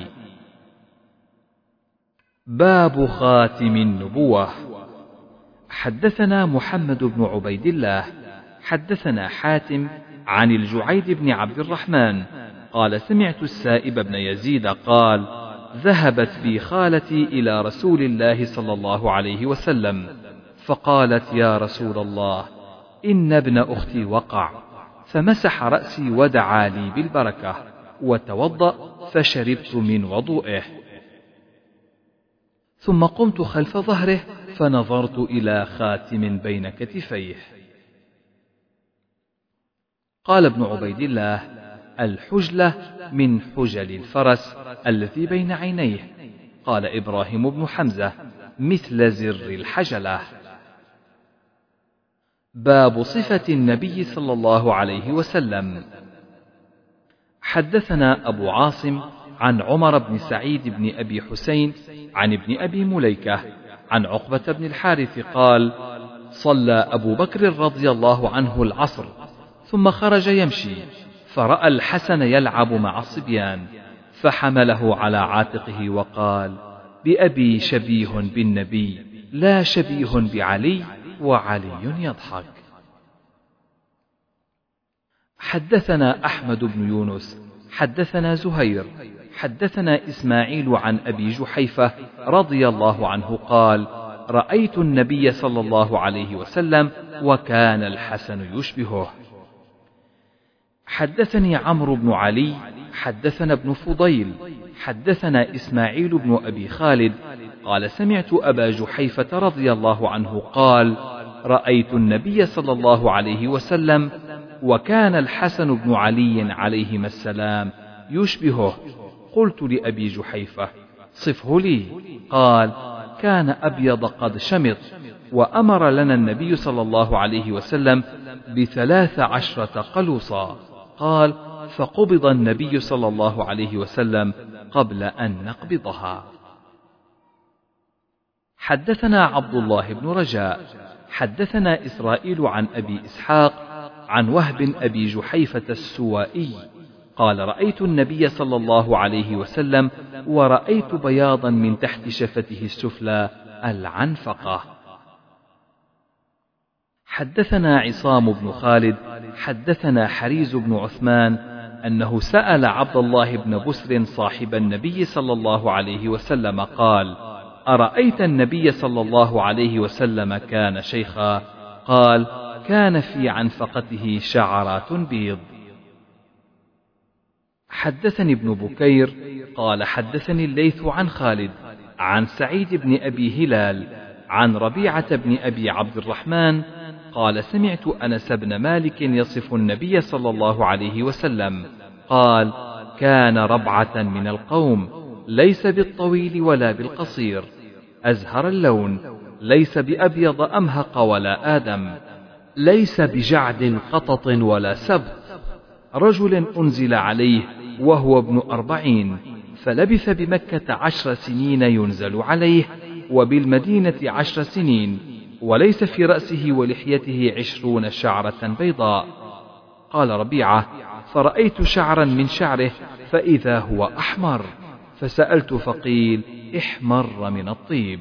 باب خاتم النبوة. حدثنا محمد بن عبيد الله حدثنا حاتم عن الجعيد بن عبد الرحمن قال: سمعت السائب بن يزيد قال: ذهبت بي خالتي إلى رسول الله صلى الله عليه وسلم فقالت: يا رسول الله، إن ابن أختي وقع، فمسح رأسي ودعا لي بالبركة، وتوضأ فشربت من وضوئه، ثم قمت خلف ظهره فنظرت إلى خاتم بين كتفيه. قال ابن عبيد الله: الحجلة من حجل الفرس الذي بين عينيه. قال إبراهيم بن حمزة: مثل زر الحجلة. باب صفة النبي صلى الله عليه وسلم. حدثنا أبو عاصم عن عمر بن سعيد بن أبي حسين عن ابن أبي مليكة عن عقبة بن الحارث قال: صلى أبو بكر رضي الله عنه العصر ثم خرج يمشي، فرأى الحسن يلعب مع الصبيان، فحمله على عاتقه وقال: بأبي شبيه بالنبي لا شبيه بعلي، وعلي يضحك. حدثنا أحمد بن يونس حدثنا زهير حدثنا إسماعيل عن أبي جحيفة رضي الله عنه قال: رأيت النبي صلى الله عليه وسلم وكان الحسن يشبهه. حدثني عمرو بن علي حدثنا ابن فضيل حدثنا إسماعيل بن أبي خالد قال سمعت أبا جحيفة رضي الله عنه قال رأيت النبي صلى الله عليه وسلم وكان الحسن بن علي عليهما السلام يشبهه. قلت لأبي جحيفة صفه لي. قال كان أبيض قد شمط، وأمر لنا النبي صلى الله عليه وسلم ب13 قلوصا. قال فقبض النبي صلى الله عليه وسلم قبل أن نقبضها. حدثنا عبد الله بن رجاء حدثنا إسرائيل عن أبي إسحاق عن وهب أبي جحيفة السوائي قال رأيت النبي صلى الله عليه وسلم ورأيت بياضا من تحت شفته السفلى العنفقة. حدثنا عصام بن خالد حدثنا حريز بن عثمان أنه سأل عبد الله بن بسر صاحب النبي صلى الله عليه وسلم قال أرأيت النبي صلى الله عليه وسلم كان شيخا؟ قال كان في عنفقته شعرات بيض. حدثني ابن بكير قال حدثني الليث عن خالد عن سعيد بن أبي هلال عن ربيعة بن أبي عبد الرحمن قال سمعت أنس بن مالك يصف النبي صلى الله عليه وسلم قال كان ربعة من القوم ليس بالطويل ولا بالقصير، أزهر اللون، ليس بأبيض أمهق ولا آدم، ليس بجعد قطط ولا سبط، رجل أنزل عليه وهو ابن 40 فلبث بمكة 10 سنين ينزل عليه وبالمدينة 10 سنين، وليس في رأسه ولحيته 20 شعرة بيضاء. قال ربيعة فرأيت شعرا من شعره فإذا هو أحمر، فسألت فقيل احمر من الطيب.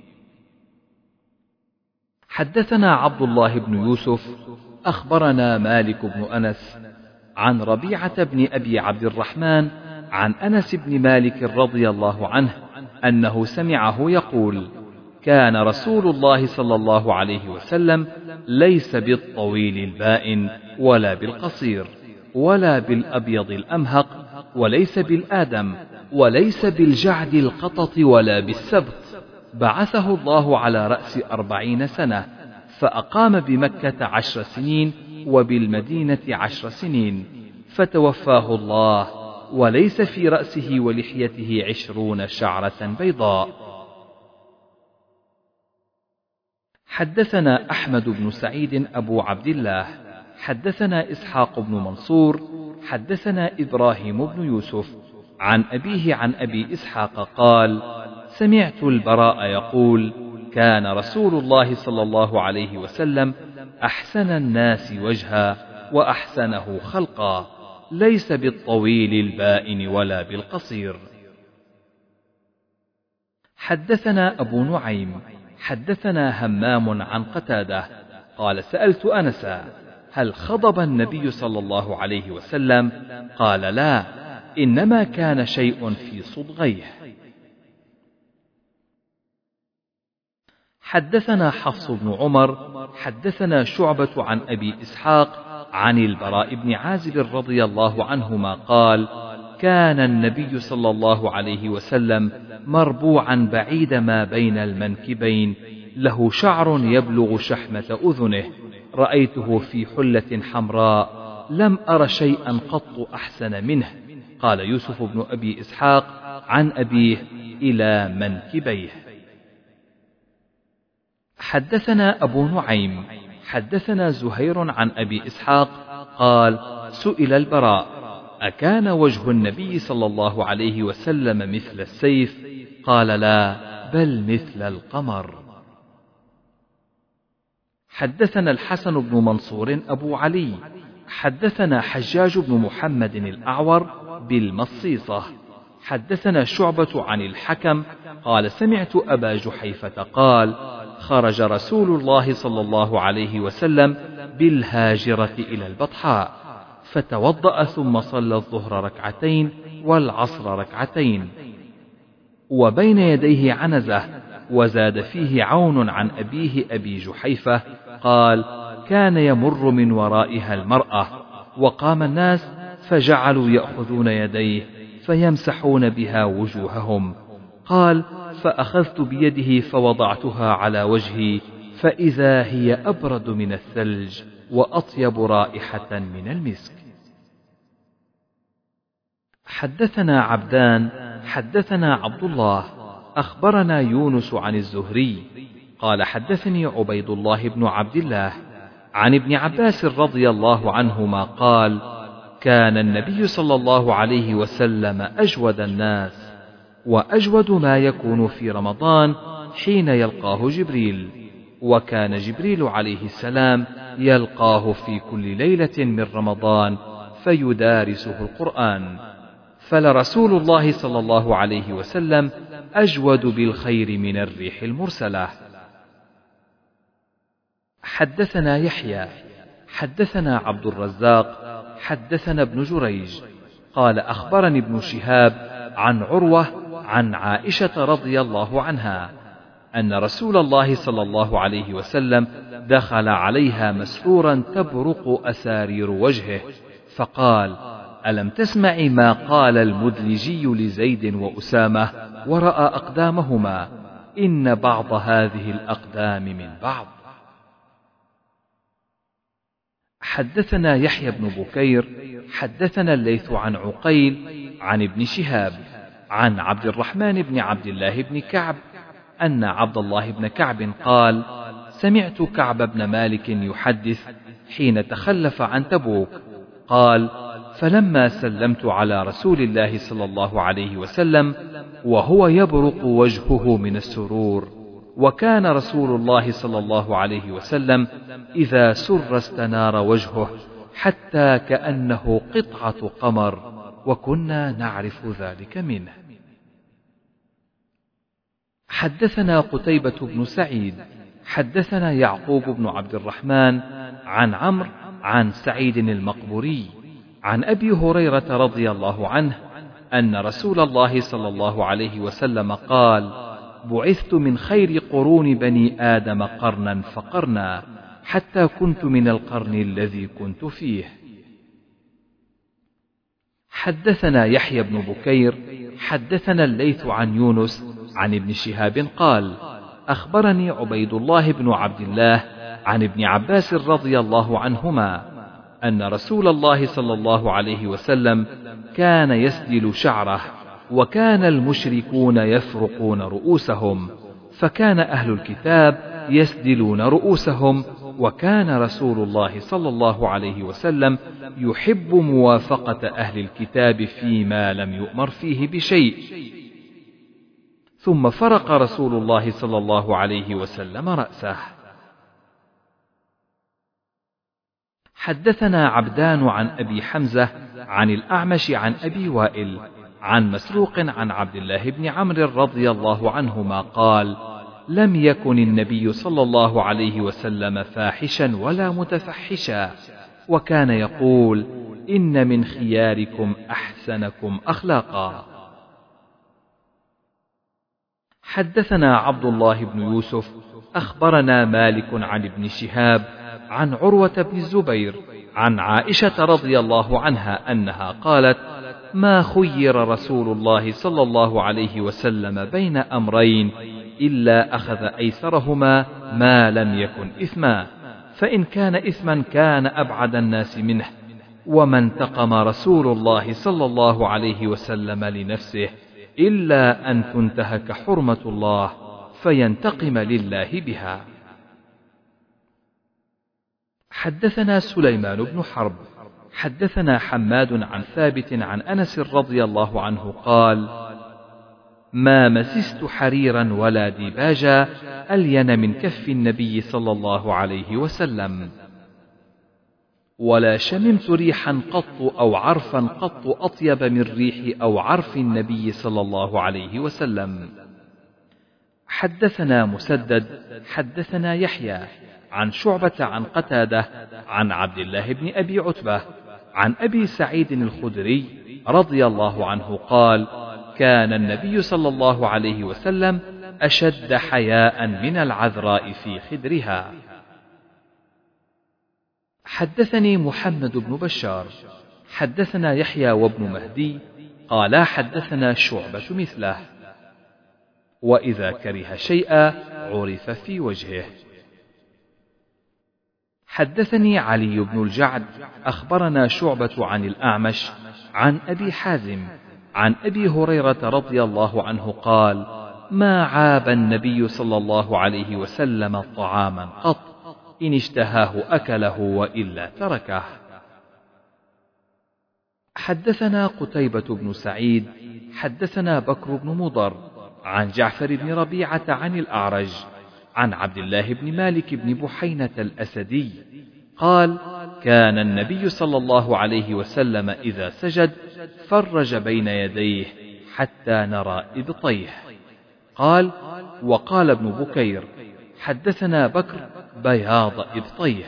حدثنا عبد الله بن يوسف أخبرنا مالك بن أنس عن ربيعة بن أبي عبد الرحمن عن أنس بن مالك رضي الله عنه أنه سمعه يقول كان رسول الله صلى الله عليه وسلم ليس بالطويل البائن ولا بالقصير ولا بالأبيض الأمهق وليس بالآدم وليس بالجعد القطط ولا بالسبط، بعثه الله على رأس 40 سنة، فأقام بمكة 10 سنين وبالمدينة 10 سنين، فتوفاه الله وليس في رأسه ولحيته 20 شعرة بيضاء. حدثنا أحمد بن سعيد أبو عبد الله حدثنا إسحاق بن منصور حدثنا إبراهيم بن يوسف عن أبيه عن أبي إسحاق قال سمعت البراء يقول كان رسول الله صلى الله عليه وسلم أحسن الناس وجها وأحسنه خلقا، ليس بالطويل البائن ولا بالقصير. حدثنا أبو نعيم حدثنا همام عن قتادة قال سألت أنسا هل خضب النبي صلى الله عليه وسلم؟ قال لا، إنما كان شيء في صدغيه. حدثنا حفص بن عمر حدثنا شعبة عن أبي إسحاق عن البراء بن عازب رضي الله عنهما قال كان النبي صلى الله عليه وسلم مربوعا بعيد ما بين المنكبين، له شعر يبلغ شحمة أذنه، رأيته في حلة حمراء لم أر شيئا قط أحسن منه. قال يوسف بن أبي إسحاق عن أبيه إلى منكبيه. حدثنا أبو نعيم حدثنا زهير عن أبي إسحاق قال سئل البراء أكان وجه النبي صلى الله عليه وسلم مثل السيف؟ قال لا، بل مثل القمر. حدثنا الحسن بن منصور أبو علي حدثنا حجاج بن محمد الأعور بالمصيصة حدثنا شعبة عن الحكم قال سمعت أبا جحيفة قال خرج رسول الله صلى الله عليه وسلم بالهاجرة إلى البطحاء، فتوضأ ثم صلى الظهر ركعتين والعصر ركعتين، وبين يديه عنزة، وزاد فيه عون عن أبيه أبي جحيفة قال كان يمر من ورائها المرأة، وقام الناس فجعلوا يأخذون يديه فيمسحون بها وجوههم. قال: فأخذت بيده فوضعتها على وجهي فإذا هي أبرد من الثلج وأطيب رائحة من المسك. حدثنا عبدان حدثنا عبد الله أخبرنا يونس عن الزهري قال: حدثني عبيد الله بن عبد الله عن ابن عباس رضي الله عنهما قال: كان النبي صلى الله عليه وسلم أجود الناس، وأجود ما يكون في رمضان حين يلقاه جبريل، وكان جبريل عليه السلام يلقاه في كل ليلة من رمضان فيدارسه القرآن، فلرسول الله صلى الله عليه وسلم أجود بالخير من الريح المرسلة. حدثنا يحيى حدثنا عبد الرزاق حدثنا ابن جريج قال: أخبرني ابن شهاب عن عروة عن عائشة رضي الله عنها أن رسول الله صلى الله عليه وسلم دخل عليها مسرورا تبرق أسارير وجهه، فقال: ألم تسمعي ما قال المدلجي لزيد وأسامة ورأى أقدامهما؟ إن بعض هذه الأقدام من بعض. حدثنا يحيى بن بكير حدثنا الليث عن عقيل عن ابن شهاب عن عبد الرحمن بن عبد الله بن كعب أن عبد الله بن كعب قال: سمعت كعب بن مالك يحدث حين تخلف عن تبوك قال: فلما سلمت على رسول الله صلى الله عليه وسلم وهو يبرق وجهه من السرور، وكان رسول الله صلى الله عليه وسلم إذا سر استنار وجهه حتى كأنه قطعة قمر، وكنا نعرف ذلك منه. حدثنا قتيبة بن سعيد حدثنا يعقوب بن عبد الرحمن عن عمرو عن سعيد المقبوري عن أبي هريرة رضي الله عنه أن رسول الله صلى الله عليه وسلم قال: بعثت من خير قرون بني آدم قرنا فقرنا حتى كنت من القرن الذي كنت فيه. حدثنا يحيى بن بكير حدثنا الليث عن يونس عن ابن شهاب قال: أخبرني عبيد الله بن عبد الله عن ابن عباس رضي الله عنهما أن رسول الله صلى الله عليه وسلم كان يسدل شعره، وكان المشركون يفرقون رؤوسهم، فكان أهل الكتاب يسدلون رؤوسهم، وكان رسول الله صلى الله عليه وسلم يحب موافقة أهل الكتاب فيما لم يؤمر فيه بشيء. ثم فرق رسول الله صلى الله عليه وسلم رأسه. حدثنا عبدان عن أبي حمزة عن الأعمش عن أبي وائل عن مسروق عن عبد الله بن عمرو رضي الله عنهما قال: لم يكن النبي صلى الله عليه وسلم فاحشا ولا متفحشا، وكان يقول: إن من خياركم أحسنكم أخلاقا. حدثنا عبد الله بن يوسف أخبرنا مالك عن ابن شهاب عن عروة بن الزبير عن عائشة رضي الله عنها أنها قالت: ما خير رسول الله صلى الله عليه وسلم بين أمرين إلا أخذ أيسرهما ما لم يكن إثما، فإن كان إثما كان أبعد الناس منه، وما انتقم رسول الله صلى الله عليه وسلم لنفسه إلا أن تنتهك حرمة الله فينتقم لله بها. حدثنا سليمان بن حرب حدثنا حماد عن ثابت عن أنس رضي الله عنه قال: ما مسست حريرا ولا ديباجا ألين من كف النبي صلى الله عليه وسلم، ولا شممت ريحا قط أو عرفا قط أطيب من ريح أو عرف النبي صلى الله عليه وسلم. حدثنا مسدد حدثنا يحيى عن شعبة عن قتادة عن عبد الله بن أبي عتبة عن أبي سعيد الخدري رضي الله عنه قال: كان النبي صلى الله عليه وسلم أشد حياء من العذراء في خدرها. حدثني محمد بن بشار حدثنا يحيى وابن مهدي قالا حدثنا شعبة مثله. وإذا كره شيئا عرف في وجهه. حدثني علي بن الجعد أخبرنا شعبة عن الأعمش عن أبي حازم عن أبي هريرة رضي الله عنه قال: ما عاب النبي صلى الله عليه وسلم طعاما قط، إن اشتهاه أكله وإلا تركه. حدثنا قتيبة بن سعيد حدثنا بكر بن مضر عن جعفر بن ربيعة عن الأعرج عن عبد الله بن مالك بن بحينة الأسدي قال: كان النبي صلى الله عليه وسلم إذا سجد فرج بين يديه حتى نرى إبطيه. قال: وقال ابن بكير: حدثنا بكر بياض إبطيه.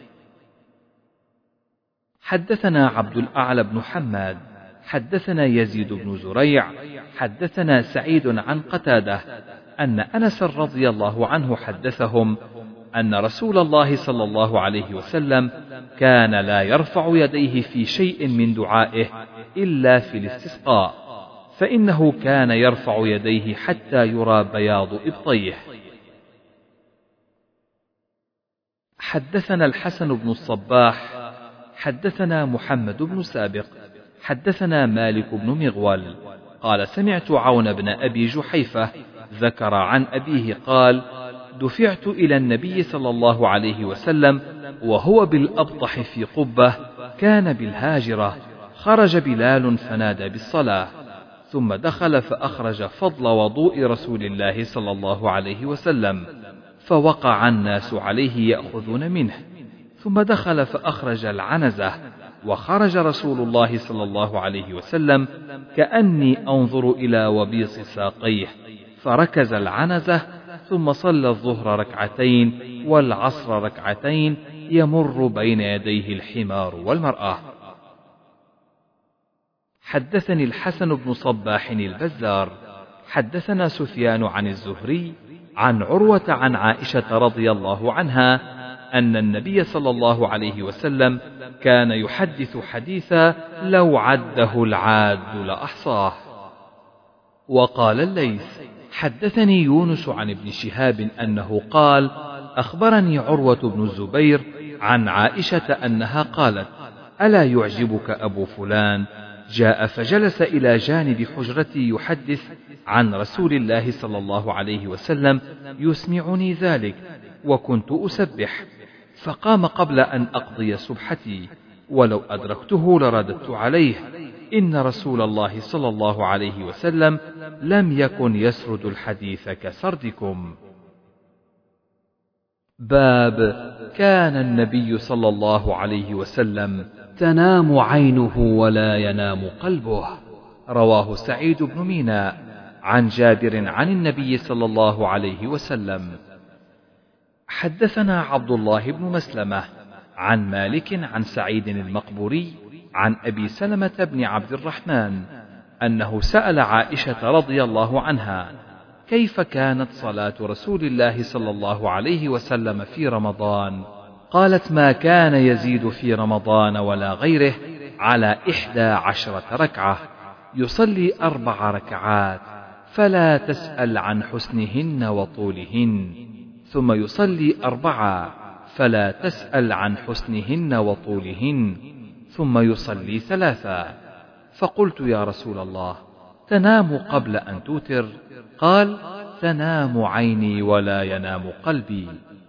حدثنا عبد الأعلى بن حماد حدثنا يزيد بن زريع حدثنا سعيد عن قتادة أن أنس رضي الله عنه حدثهم أن رسول الله صلى الله عليه وسلم كان لا يرفع يديه في شيء من دعائه إلا في الاستسقاء، فإنه كان يرفع يديه حتى يرى بياض إبطيه. حدثنا الحسن بن الصباح حدثنا محمد بن سابق حدثنا مالك بن مغول قال: سمعت عون بن أبي جحيفة ذكر عن أبيه قال: دفعت إلى النبي صلى الله عليه وسلم وهو بالأبطح في قبة كان بالهاجرة، خرج بلال فنادى بالصلاة، ثم دخل فأخرج فضل وضوء رسول الله صلى الله عليه وسلم، فوقع الناس عليه يأخذون منه، ثم دخل فأخرج العنزة، وخرج رسول الله صلى الله عليه وسلم كأني أنظر إلى وبيص ساقيه، فركز العنزة، ثم صلى الظهر ركعتين والعصر ركعتين يمر بين يديه الحمار والمرأة. حدثني الحسن بن صباح البزار حدثنا سفيان عن الزهري عن عروة عن عائشة رضي الله عنها أن النبي صلى الله عليه وسلم كان يحدث حديثا لو عده العاد لأحصاه. وقال الليث: حدثني يونس عن ابن شهاب أنه قال: أخبرني عروة بن الزبير عن عائشة أنها قالت: ألا يعجبك أبو فلان؟ جاء فجلس إلى جانب حجرتي يحدث عن رسول الله صلى الله عليه وسلم يسمعني ذلك، وكنت أسبح، فقام قبل أن أقضي سبحتي، ولو أدركته لرددت عليه: إن رسول الله صلى الله عليه وسلم لم يكن يسرد الحديث كسردكم. باب كان النبي صلى الله عليه وسلم تنام عينه ولا ينام قلبه. رواه سعيد بن ميناء عن جابر عن النبي صلى الله عليه وسلم. حدثنا عبد الله بن مسلمة عن مالك عن سعيد المقبوري عن أبي سلمة بن عبد الرحمن أنه سأل عائشة رضي الله عنها: كيف كانت صلاة رسول الله صلى الله عليه وسلم في رمضان؟ قالت: ما كان يزيد في رمضان ولا غيره على 11 ركعة، يصلي 4 ركعات فلا تسأل عن حسنهن وطولهن، ثم يصلي 4 فلا تسأل عن حسنهن وطولهن، ثم يصلي 3. فقلت: يا رسول الله، تنام قبل أن توتر؟ قال: تنام عيني ولا ينام قلبي.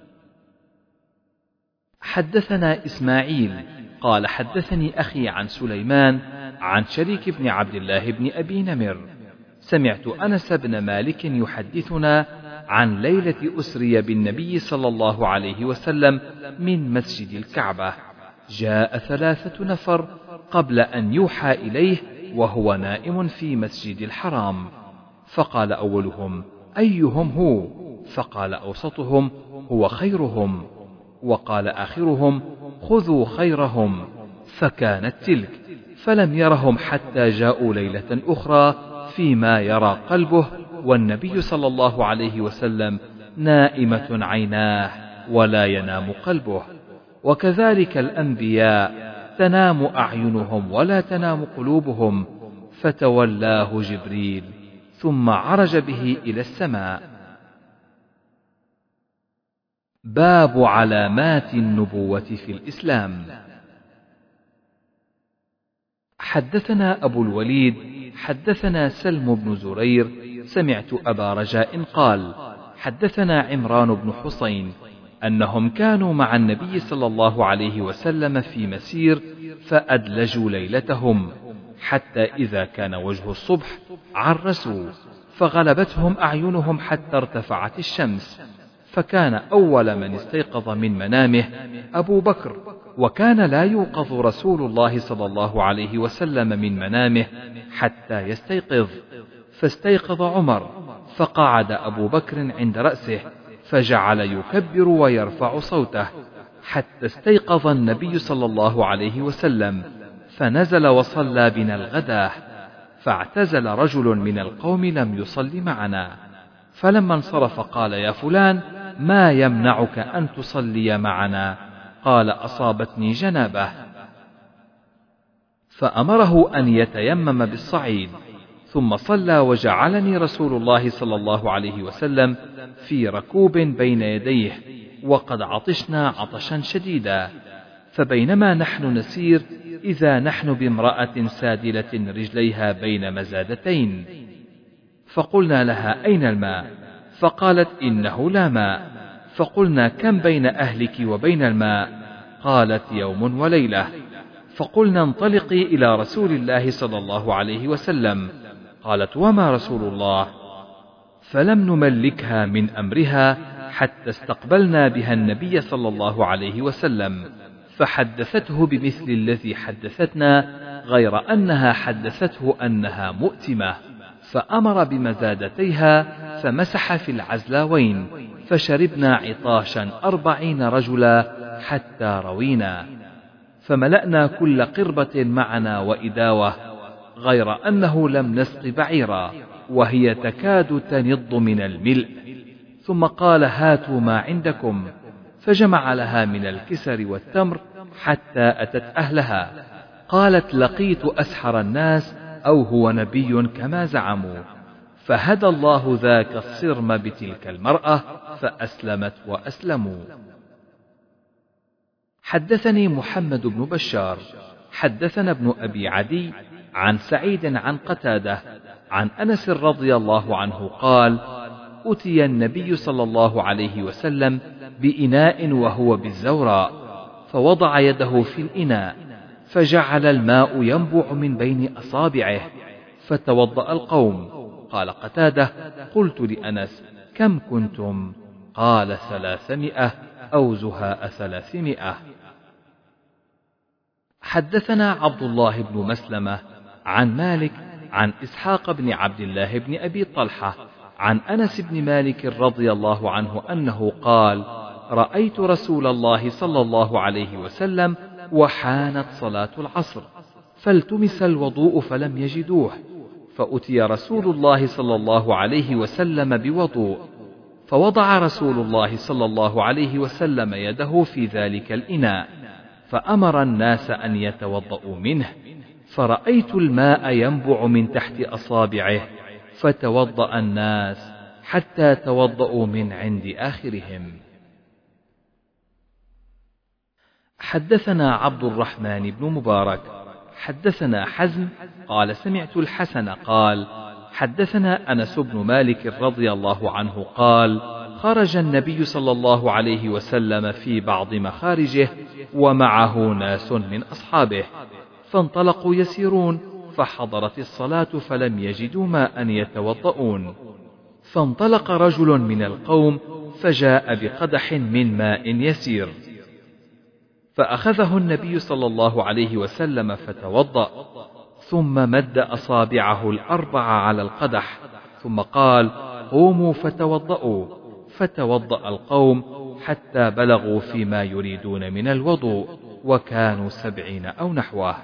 حدثنا إسماعيل قال: حدثني أخي عن سليمان عن شريك بن عبد الله بن أبي نمر سمعت أنس بن مالك يحدثنا عن ليلة أسري بالنبي صلى الله عليه وسلم من مسجد الكعبة، جاء 3 نفر قبل أن يوحى إليه وهو نائم في مسجد الحرام، فقال أولهم: أيهم هو؟ فقال أوسطهم: هو خيرهم، وقال آخرهم: خذوا خيرهم، فكانت تلك، فلم يرهم حتى جاءوا ليلة أخرى فيما يرى قلبه والنبي صلى الله عليه وسلم نائمة عيناه ولا ينام قلبه. وكذلك الأنبياء تنام أعينهم ولا تنام قلوبهم، فتولاه جبريل ثم عرج به إلى السماء. باب علامات النبوة في الإسلام. حدثنا أبو الوليد حدثنا سلم بن زرير سمعت أبا رجاء قال حدثنا عمران بن حسين أنهم كانوا مع النبي صلى الله عليه وسلم في مسير فأدلجوا ليلتهم، حتى إذا كان وجه الصبح عرسوا، فغلبتهم أعينهم حتى ارتفعت الشمس، فكان أول من استيقظ من منامه أبو بكر، وكان لا يوقظ رسول الله صلى الله عليه وسلم من منامه حتى يستيقظ، فاستيقظ عمر، فقعد أبو بكر عند رأسه، فجعل يكبر ويرفع صوته، حتى استيقظ النبي صلى الله عليه وسلم، فنزل وصلى بنا الغداة، فاعتزل رجل من القوم لم يصل معنا، فلما انصرف قال يا فلان ما يمنعك أن تصلي معنا؟ قال أصابتني جنابة، فأمره أن يتيمم بالصعيد، ثم صلى، وجعلني رسول الله صلى الله عليه وسلم في ركوب بين يديه، وقد عطشنا عطشا شديدا، فبينما نحن نسير إذا نحن بامرأة سادلة رجليها بين مزادتين، فقلنا لها أين الماء؟ فقالت إنه لا ماء، فقلنا كم بين أهلك وبين الماء؟ قالت يوم وليلة، فقلنا انطلقي إلى رسول الله صلى الله عليه وسلم، قالت وما رسول الله؟ فلم نملكها من أمرها حتى استقبلنا بها النبي صلى الله عليه وسلم، فحدثته بمثل الذي حدثتنا، غير أنها حدثته أنها مؤتمة، فأمر بمزادتيها فمسح في العزلاوين، فشربنا عطاشا 40 رجلا حتى روينا، فملأنا كل قربة معنا وإداوة، غير أنه لم نسق بعيرا وهي تكاد تنض من الملء، ثم قال هاتوا ما عندكم، فجمع لها من الكسر والتمر حتى أتت أهلها، قالت لقيت أسحر الناس أو هو نبي كما زعموا، فهدى الله ذاك الصرم بتلك المرأة فأسلمت وأسلموا. حدثني محمد بن بشار حدثنا ابن أبي عدي عن سعيد عن قتادة عن أنس رضي الله عنه قال أتي النبي صلى الله عليه وسلم بإناء وهو بالزوراء، فوضع يده في الإناء، فجعل الماء ينبع من بين أصابعه، فتوضأ القوم. قال قتادة قلت لأنس كم كنتم؟ قال 300 أو زهاء 300. حدثنا عبد الله بن مسلمة عن مالك عن إسحاق بن عبد الله بن أبي طلحة عن أنس بن مالك رضي الله عنه أنه قال رأيت رسول الله صلى الله عليه وسلم وحانت صلاة العصر، فالتمس الوضوء فلم يجدوه، فأتي رسول الله صلى الله عليه وسلم بوضوء، فوضع رسول الله صلى الله عليه وسلم يده في ذلك الإناء، فأمر الناس أن يتوضأوا منه، فرأيت الماء ينبع من تحت أصابعه، فتوضأ الناس حتى توضأوا من عند آخرهم. حدثنا عبد الرحمن بن مبارك حدثنا حزم قال سمعت الحسن قال حدثنا أنس بن مالك رضي الله عنه قال خرج النبي صلى الله عليه وسلم في بعض مخارجه ومعه ناس من أصحابه، فانطلقوا يسيرون، فحضرت الصلاة فلم يجدوا ماء يتوضؤون، فانطلق رجل من القوم فجاء بقدح من ماء يسير، فأخذه النبي صلى الله عليه وسلم فتوضأ، ثم مد أصابعه 4 على القدح، ثم قال قوموا فتوضأوا، فتوضأ القوم حتى بلغوا فيما يريدون من الوضوء، وكانوا 70 أو نحوه.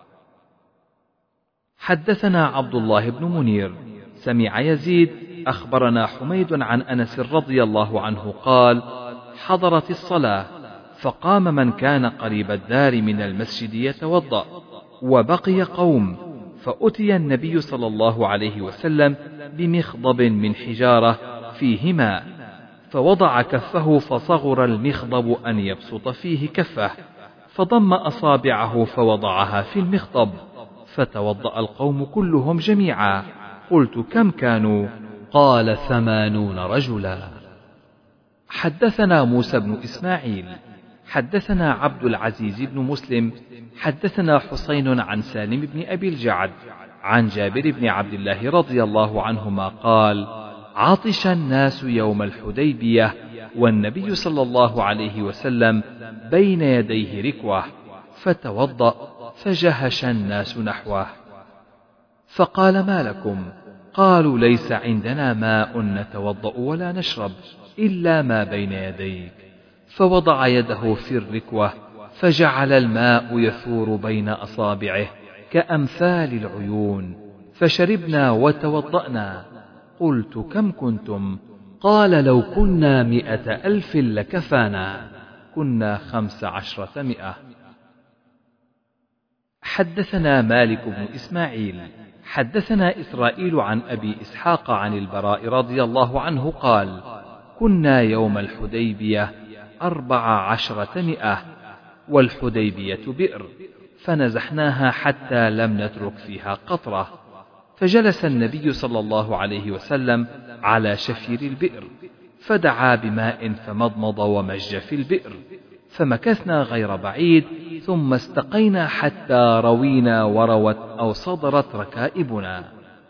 حدثنا عبد الله بن منير سمع يزيد أخبرنا حميد عن أنس رضي الله عنه قال حضرت الصلاة، فقام من كان قريب الدار من المسجد يتوضأ، وبقي قوم، فأتي النبي صلى الله عليه وسلم بمخضب من حجارة فيه ماء، فوضع كفه فصغر المخضب أن يبسط فيه كفه، فضم أصابعه فوضعها في المخضب، فتوضأ القوم كلهم جميعا. قلت: كم كانوا؟ قال: 80 رجلا. حدثنا موسى بن إسماعيل حدثنا عبد العزيز بن مسلم حدثنا حسين عن سالم بن أبي الجعد عن جابر بن عبد الله رضي الله عنهما قال: عطش الناس يوم الحديبية والنبي صلى الله عليه وسلم بين يديه ركوة، فتوضأ فجهش الناس نحوه، فقال: ما لكم؟ قالوا: ليس عندنا ماء نتوضأ ولا نشرب إلا ما بين يديك. فوضع يده في الركوة فجعل الماء يثور بين أصابعه كأمثال العيون، فشربنا وتوضأنا. قلت: كم كنتم؟ قال: لو كنا 100,000 لكفانا. كنا 1500. حدثنا مالك بن إسماعيل حدثنا إسرائيل عن أبي إسحاق عن البراء رضي الله عنه قال: كنا يوم الحديبية 1400، والحديبية بئر، فنزحناها حتى لم نترك فيها قطرة، فجلس النبي صلى الله عليه وسلم على شفير البئر، فدعا بماء فمضمض ومج في البئر، فمكثنا غير بعيد، ثم استقينا حتى روينا وروت أو صدرت ركائبنا.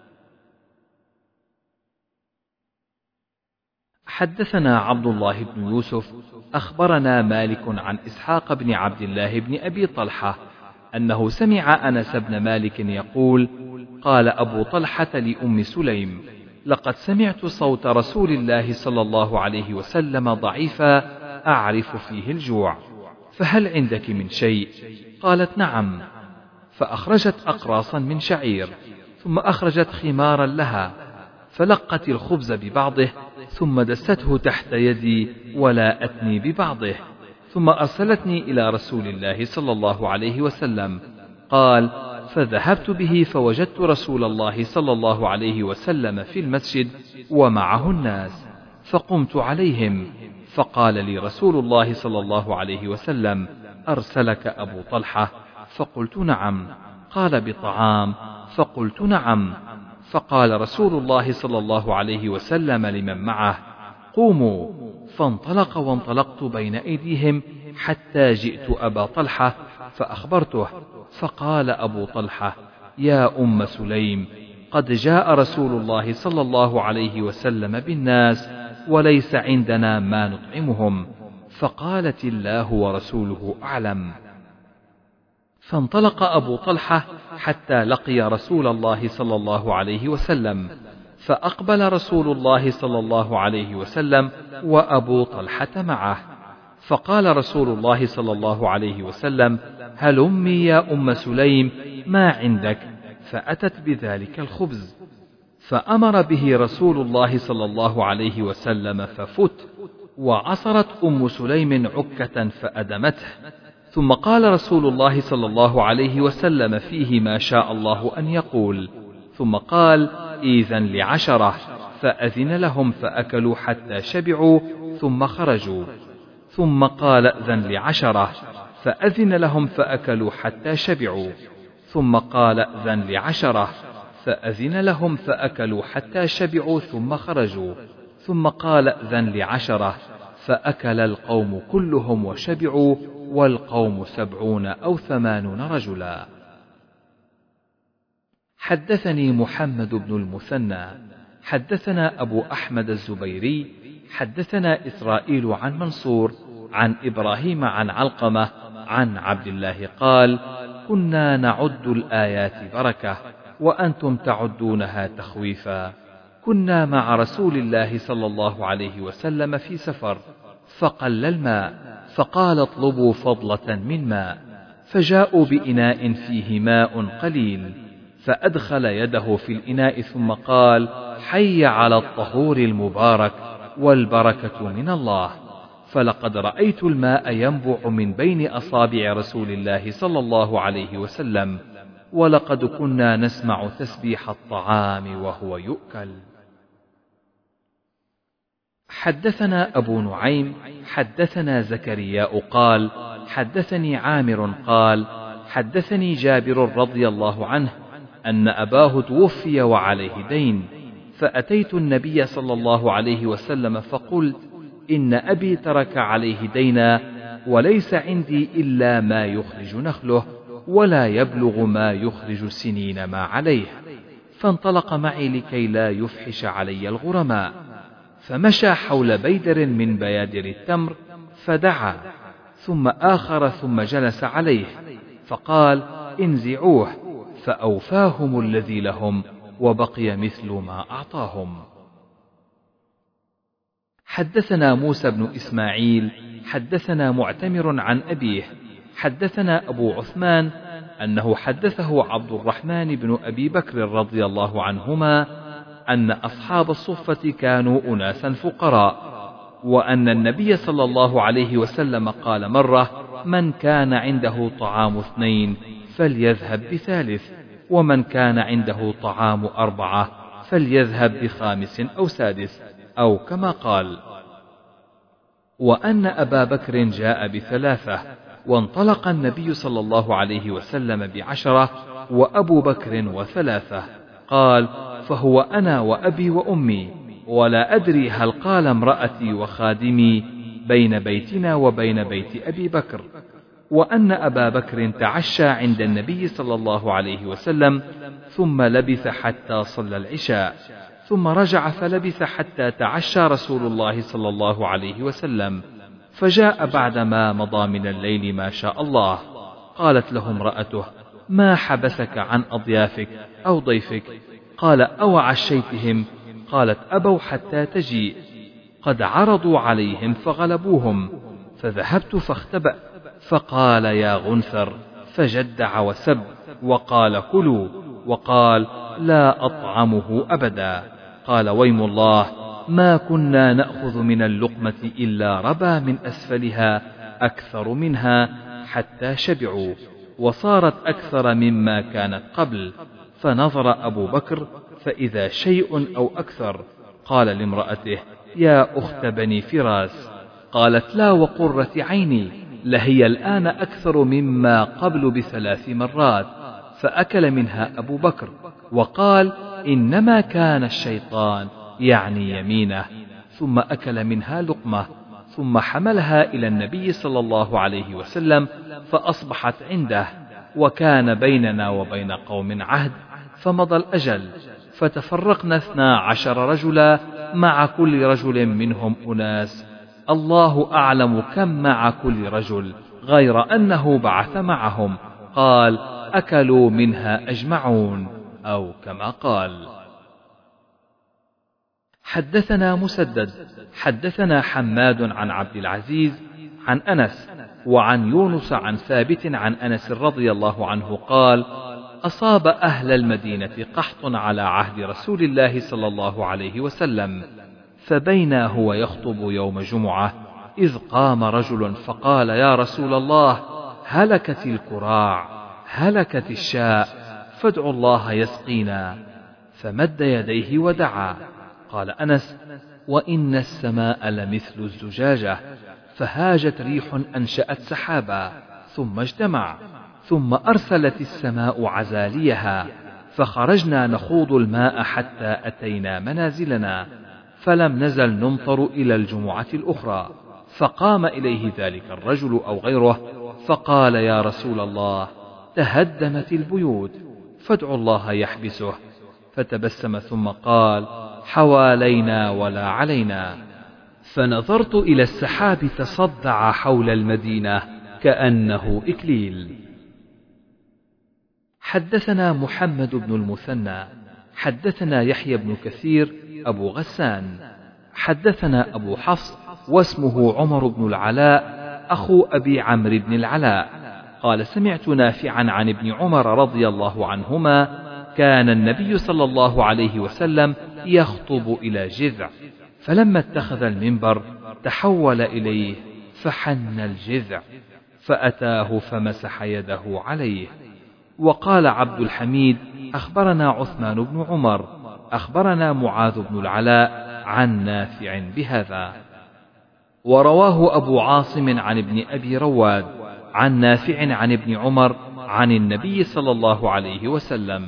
حدثنا عبد الله بن يوسف أخبرنا مالك عن إسحاق بن عبد الله بن أبي طلحة أنه سمع أنس بن مالك يقول: قال أبو طلحة لأم سليم: لقد سمعت صوت رسول الله صلى الله عليه وسلم ضعيفا أعرف فيه الجوع، فهل عندك من شيء؟ قالت: نعم. فأخرجت أقراصا من شعير، ثم أخرجت خمارا لها، فلقت الخبز ببعضه، ثم دسته تحت يدي ولا أتني ببعضه، ثم أرسلتني إلى رسول الله صلى الله عليه وسلم. قال: فذهبت به فوجدت رسول الله صلى الله عليه وسلم في المسجد ومعه الناس، فقمت عليهم، فقال لي رسول الله صلى الله عليه وسلم: أرسلك أبو طلحة؟ فقلت: نعم. قال: بطعام؟ فقلت: نعم. فقال رسول الله صلى الله عليه وسلم لمن معه: قوموا. فانطلق وانطلقت بين أيديهم حتى جئت أبا طلحة فأخبرته، فقال أبو طلحة: يا أم سليم، قد جاء رسول الله صلى الله عليه وسلم بالناس وليس عندنا ما نطعمهم. فقالت: الله ورسوله أعلم. فانطلق أبو طلحة حتى لقي رسول الله صلى الله عليه وسلم، فأقبل رسول الله صلى الله عليه وسلم وأبو طلحة معه، فقال رسول الله صلى الله عليه وسلم: هلمي يا أم سليم، ما عندك؟ فأتت بذلك الخبز، فأمر به رسول الله صلى الله عليه وسلم ففت، وعصرت أم سليم عكة فأدمته، ثم قال رسول الله صلى الله عليه وسلم فيه ما شاء الله أن يقول، ثم قال: إذن ل10، فأذن لهم فأكلوا حتى شبعوا ثم خرجوا، ثم قال: إذن ل10، فأذن لهم فأكلوا حتى شبعوا، ثم قال: إذن ل10، فأذن لهم فأكلوا حتى شبعوا ثم خرجوا، ثم قال: إذن ل10، فأكل القوم كلهم وشبعوا، والقوم 70 أو 80 رجلا. حدثني محمد بن المثنى حدثنا أبو أحمد الزبيري حدثنا إسرائيل عن منصور عن إبراهيم عن علقمة عن عبد الله قال: كنا نعد الآيات بركة وأنتم تعدونها تخويفا. كنا مع رسول الله صلى الله عليه وسلم في سفر، فقل الماء، فقال: اطلبوا فضلة من ماء، فجاءوا بإناء فيه ماء قليل، فأدخل يده في الإناء ثم قال: حي على الطهور المبارك، والبركة من الله. فلقد رأيت الماء ينبع من بين أصابع رسول الله صلى الله عليه وسلم، ولقد كنا نسمع تسبيح الطعام وهو يؤكل. حدثنا أبو نعيم حدثنا زكرياء قال حدثني عامر قال حدثني جابر رضي الله عنه أن أباه توفي وعليه دين، فأتيت النبي صلى الله عليه وسلم فقلت: إن أبي ترك عليه دينا، وليس عندي إلا ما يخرج نخله، ولا يبلغ ما يخرج سنين ما عليه، فانطلق معي لكي لا يفحش علي الغرماء، فمشى حول بيدر من بيادر التمر فدعا، ثم آخر، ثم جلس عليه فقال: انزعوه، فأوفاهم الذي لهم وبقي مثل ما أعطاهم. حدثنا موسى بن إسماعيل حدثنا معتمر عن أبيه حدثنا أبو عثمان أنه حدثه عبد الرحمن بن أبي بكر رضي الله عنهما أن أصحاب الصفة كانوا أناسا فقراء، وأن النبي صلى الله عليه وسلم قال مرة: من كان عنده طعام 2 فليذهب ب3، ومن كان عنده طعام 4 فليذهب ب5 أو 6، أو كما قال. وأن أبا بكر جاء ب3، وانطلق النبي صلى الله عليه وسلم ب10، وأبو بكر 3. قال: فهو أنا وأبي وأمي، ولا أدري هل قال امرأتي وخادمي بين بيتنا وبين بيت أبي بكر. وأن أبا بكر تعشى عند النبي صلى الله عليه وسلم، ثم لبث حتى صلى العشاء، ثم رجع فلبث حتى تعشى رسول الله صلى الله عليه وسلم، فجاء بعدما مضى من الليل ما شاء الله. قالت له امرأته: ما حبسك عن أضيافك أو ضيفك؟ قال: أو عشيتهم؟ قالت: أبوا حتى تجيء، قد عرضوا عليهم فغلبوهم، فذهبت فاختبأ، فقال: يا غنثر، فجدع وسب، وقال: كلوا، وقال: لا أطعمه أبدا. قال: ويم الله، ما كنا نأخذ من اللقمة إلا ربا من أسفلها أكثر منها حتى شبعوا، وصارت أكثر مما كانت قبل. فنظر أبو بكر فإذا شيء أو أكثر. قال لامرأته: يا أخت بني فراس. قالت: لا وقرة عيني، لهي الآن أكثر مما قبل ب3 مرات. فأكل منها أبو بكر، وقال: إنما كان الشيطان يعني يمينه. ثم أكل منها لقمة، ثم حملها إلى النبي صلى الله عليه وسلم، فأصبحت عنده، وكان بيننا وبين قوم عهد، فمضى الأجل، فتفرقنا 12 رجلا، مع كل رجل منهم أناس، الله أعلم كم مع كل رجل، غير أنه بعث معهم. قال: أكلوا منها أجمعون، أو كما قال. حدثنا مسدد حدثنا حماد عن عبد العزيز عن أنس، وعن يونس عن ثابت عن أنس رضي الله عنه قال: أصاب أهل المدينة قحط على عهد رسول الله صلى الله عليه وسلم، فبينا هو يخطب يوم جمعة إذ قام رجل فقال: يا رسول الله، هلكت الكراع، هلكت الشاء، فادعوا الله يسقينا. فمد يديه ودعا. قال أنس: وإن السماء لمثل الزجاجة، فهاجت ريح أنشأت سحابا، ثم اجتمع، ثم أرسلت السماء عزاليها، فخرجنا نخوض الماء حتى أتينا منازلنا، فلم نزل نمطر إلى الجمعة الأخرى. فقام إليه ذلك الرجل أو غيره فقال: يا رسول الله، تهدمت البيوت، فادعوا الله يحبسه. فتبسم ثم قال: حوالينا ولا علينا. فنظرت إلى السحاب تصدع حول المدينة كأنه إكليل. حدثنا محمد بن المثنى حدثنا يحيى بن كثير أبو غسان حدثنا أبو حفص واسمه عمر بن العلاء أخو أبي عمرو بن العلاء قال: سمعت نافعا عن ابن عمر رضي الله عنهما: كان النبي صلى الله عليه وسلم يخطب إلى جذع، فلما اتخذ المنبر تحول إليه فحن الجذع، فأتاه فمسح يده عليه. وقال عبد الحميد: أخبرنا عثمان بن عمر أخبرنا معاذ بن العلاء عن نافع بهذا. ورواه أبو عاصم عن ابن أبي رواد عن نافع عن ابن عمر عن النبي صلى الله عليه وسلم.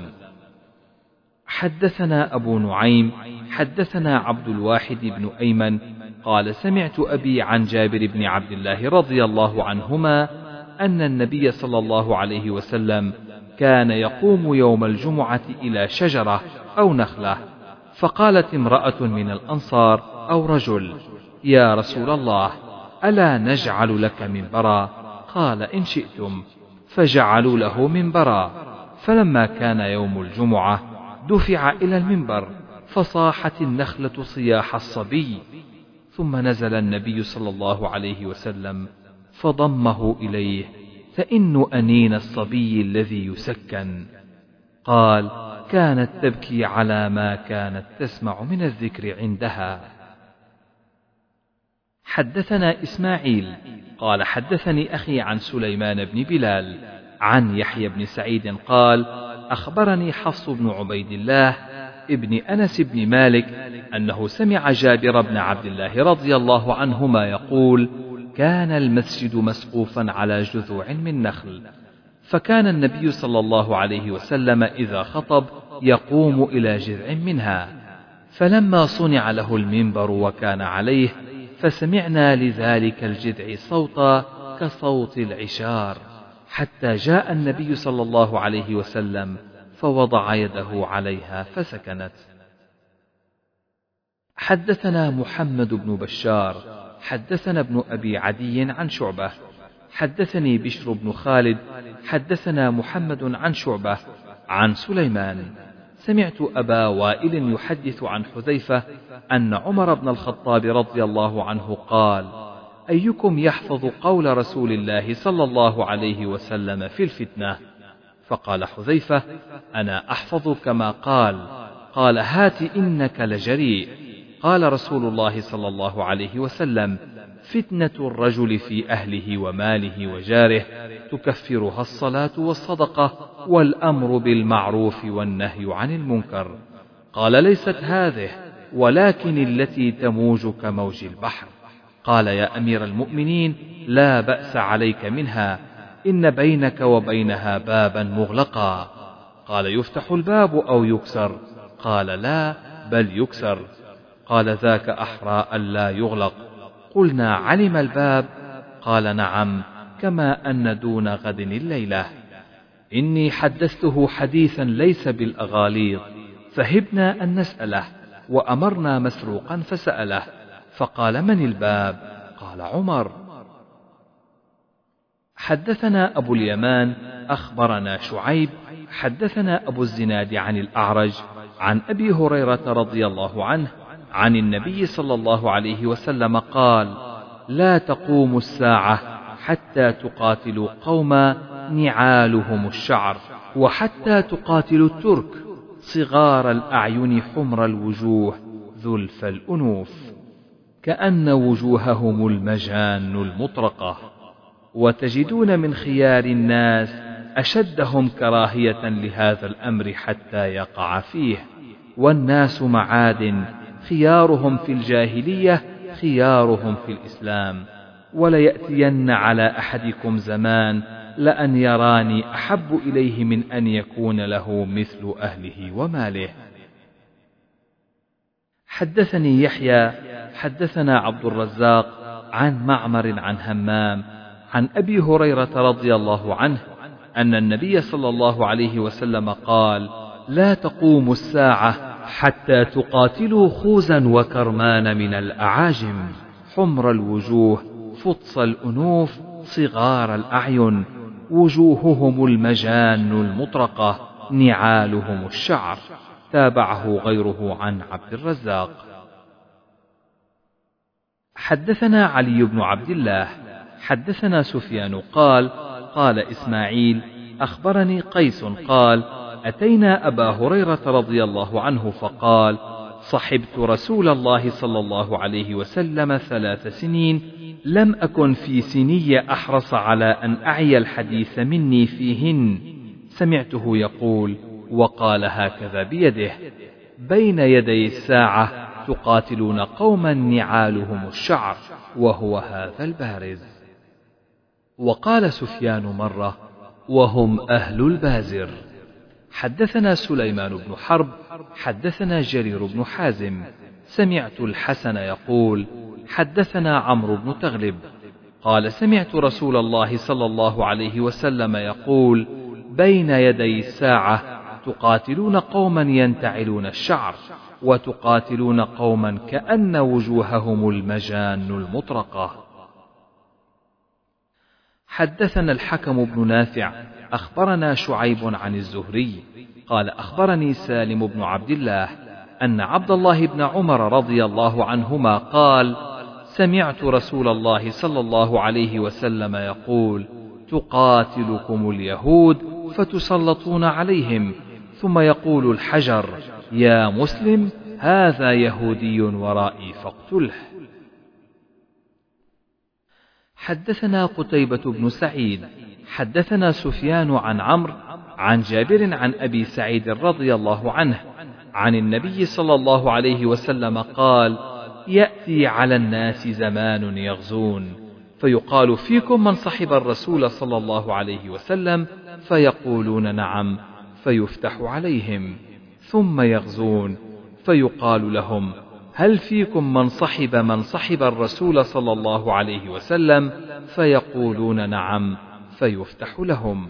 حدثنا أبو نعيم حدثنا عبد الواحد بن أيمن قال: سمعت أبي عن جابر بن عبد الله رضي الله عنهما أن النبي صلى الله عليه وسلم كان يقوم يوم الجمعة إلى شجرة أو نخلة، فقالت امرأة من الأنصار أو رجل: يا رسول الله، ألا نجعل لك منبرا؟ قال: إن شئتم. فجعلوا له منبرا. فلما كان يوم الجمعة دفع إلى المنبر، فصاحت النخلة صياح الصبي، ثم نزل النبي صلى الله عليه وسلم فضمه إليه تئن أنين الصبي الذي يسكن. قال: كانت تبكي على ما كانت تسمع من الذكر عندها. حدثنا إسماعيل قال: حدثني أخي عن سليمان بن بلال عن يحيى بن سعيد قال: أخبرني حفص بن عبيد الله ابن أنس بن مالك أنه سمع جابر بن عبد الله رضي الله عنهما يقول: كان المسجد مسقوفا على جذوع من نخل، فكان النبي صلى الله عليه وسلم إذا خطب يقوم إلى جذع منها، فلما صنع له المنبر وكان عليه فسمعنا لذلك الجذع صوتا كصوت العشار، حتى جاء النبي صلى الله عليه وسلم فوضع يده عليها فسكنت. حدثنا محمد بن بشار حدثنا ابن أبي عدي عن شعبة حدثني بشر بن خالد حدثنا محمد عن شعبة عن سليمان سمعت أبا وائل يحدث عن حذيفة أن عمر بن الخطاب رضي الله عنه قال: أيكم يحفظ قول رسول الله صلى الله عليه وسلم في الفتنة؟ فقال حذيفة: أنا أحفظ كما قال. قال: هات إنك لجريء. قال رسول الله صلى الله عليه وسلم: فتنة الرجل في أهله وماله وجاره تكفرها الصلاة والصدقة والأمر بالمعروف والنهي عن المنكر. قال: ليست هذه، ولكن التي تموج كموج البحر. قال: يا أمير المؤمنين، لا بأس عليك منها، إن بينك وبينها بابا مغلقا. قال: يفتح الباب أو يكسر؟ قال: لا، بل يكسر. قال: ذاك أحرى ألا يغلق. قلنا: علم الباب؟ قال: نعم، كما أن دون غد الليلة. إني حدثته حديثا ليس بالأغاليظ، فهبنا أن نسأله، وأمرنا مسروقا فسأله، فقال: من الباب؟ قال: عمر. حدثنا أبو اليمان أخبرنا شعيب حدثنا أبو الزناد عن الأعرج عن أبي هريرة رضي الله عنه عن النبي صلى الله عليه وسلم قال: لا تقوم الساعة حتى تقاتلوا قوما نعالهم الشعر، وحتى تقاتلوا الترك صغار الأعين حمر الوجوه ذلف الأنوف، كأن وجوههم المجان المطرقة، وتجدون من خيار الناس أشدهم كراهية لهذا الأمر حتى يقع فيه، والناس معادن، خيارهم في الجاهلية خيارهم في الإسلام، وليأتين على أحدكم زمان لأن يراني أحب إليه من أن يكون له مثل أهله وماله. حدثني يحيى حدثنا عبد الرزاق عن معمر عن همام عن أبي هريرة رضي الله عنه أن النبي صلى الله عليه وسلم قال: لا تقوم الساعة حتى تقاتلوا خوزا وكرمان من الأعاجم، حمر الوجوه فطس الأنوف صغار الأعين، وجوههم المجان المطرقة، نعالهم الشعر. تابعه غيره عن عبد الرزاق. حدثنا علي بن عبد الله حدثنا سفيان قال: قال إسماعيل: أخبرني قيس قال: أتينا أبا هريرة رضي الله عنه فقال: صحبت رسول الله صلى الله عليه وسلم 3 سنين، لم أكن في سني أحرص على أن أعي الحديث مني فيهن. سمعته يقول، وقال هكذا بيده: بين يدي الساعة تقاتلون قوما نعالهم الشعر، وهو هذا البارز. وقال سفيان مرة: وهم أهل البازر. حدثنا سليمان بن حرب حدثنا جرير بن حازم سمعت الحسن يقول: حدثنا عمرو بن تغلب قال: سمعت رسول الله صلى الله عليه وسلم يقول: بين يدي الساعة تقاتلون قوما ينتعلون الشعر، وتقاتلون قوما كأن وجوههم المجان المطرقة. حدثنا الحكم بن نافع أخبرنا شعيب عن الزهري قال: أخبرني سالم بن عبد الله أن عبد الله بن عمر رضي الله عنهما قال: سمعت رسول الله صلى الله عليه وسلم يقول: تقاتلكم اليهود فتسلطون عليهم، ثم يقول الحجر: يا مسلم، هذا يهودي ورائي فاقتله. حدثنا قتيبة بن سعيد حدثنا سفيان عن عمرو عن جابر عن أبي سعيد رضي الله عنه عن النبي صلى الله عليه وسلم قال: يأتي على الناس زمان يغزون، فيقال: فيكم من صحب الرسول صلى الله عليه وسلم؟ فيقولون: نعم، فيفتح عليهم، ثم يغزون، فيقال لهم: هل فيكم من صحب الرسول صلى الله عليه وسلم؟ فيقولون: نعم، فيفتح لهم.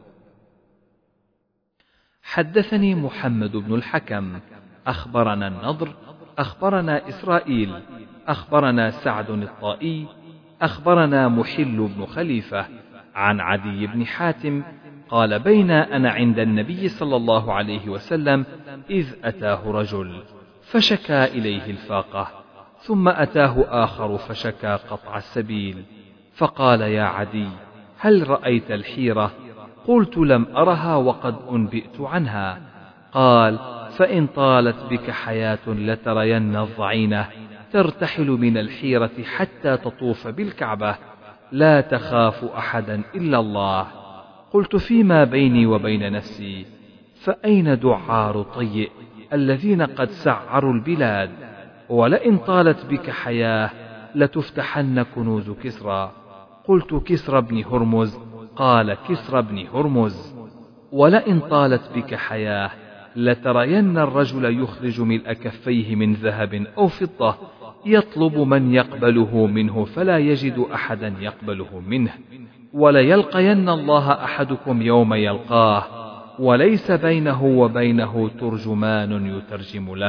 حدثني محمد بن الحكم أخبرنا النضر أخبرنا إسرائيل أخبرنا سعد الطائي أخبرنا محل بن خليفة عن عدي بن حاتم قال: بين أنا عند النبي صلى الله عليه وسلم إذ أتاه رجل فشكى إليه الفاقة، ثم أتاه آخر فشكى قطع السبيل، فقال: يا عدي، هل رأيت الحيرة؟ قلت: لم أرها وقد أنبئت عنها. قال: فإن طالت بك حياة لترين الضعينة ترتحل من الحيرة حتى تطوف بالكعبة، لا تخاف أحدا إلا الله. قلت: فيما بيني وبين نفسي، فأين دعار طيء الذين قد سعروا البلاد؟ ولئن طالت بك حياة لتفتحن كنوز كسرى. قلت: كسرى بن هرمز؟ قال: كسرى بن هرمز. ولئن طالت بك حياة لترين الرجل يخرج ملء كفيه من ذهب أو فضة يطلب من يقبله منه فلا يجد أحدا يقبله منه، وليلقين الله أحدكم يوم يلقاه وليس بينه وبينه ترجمان يترجم له،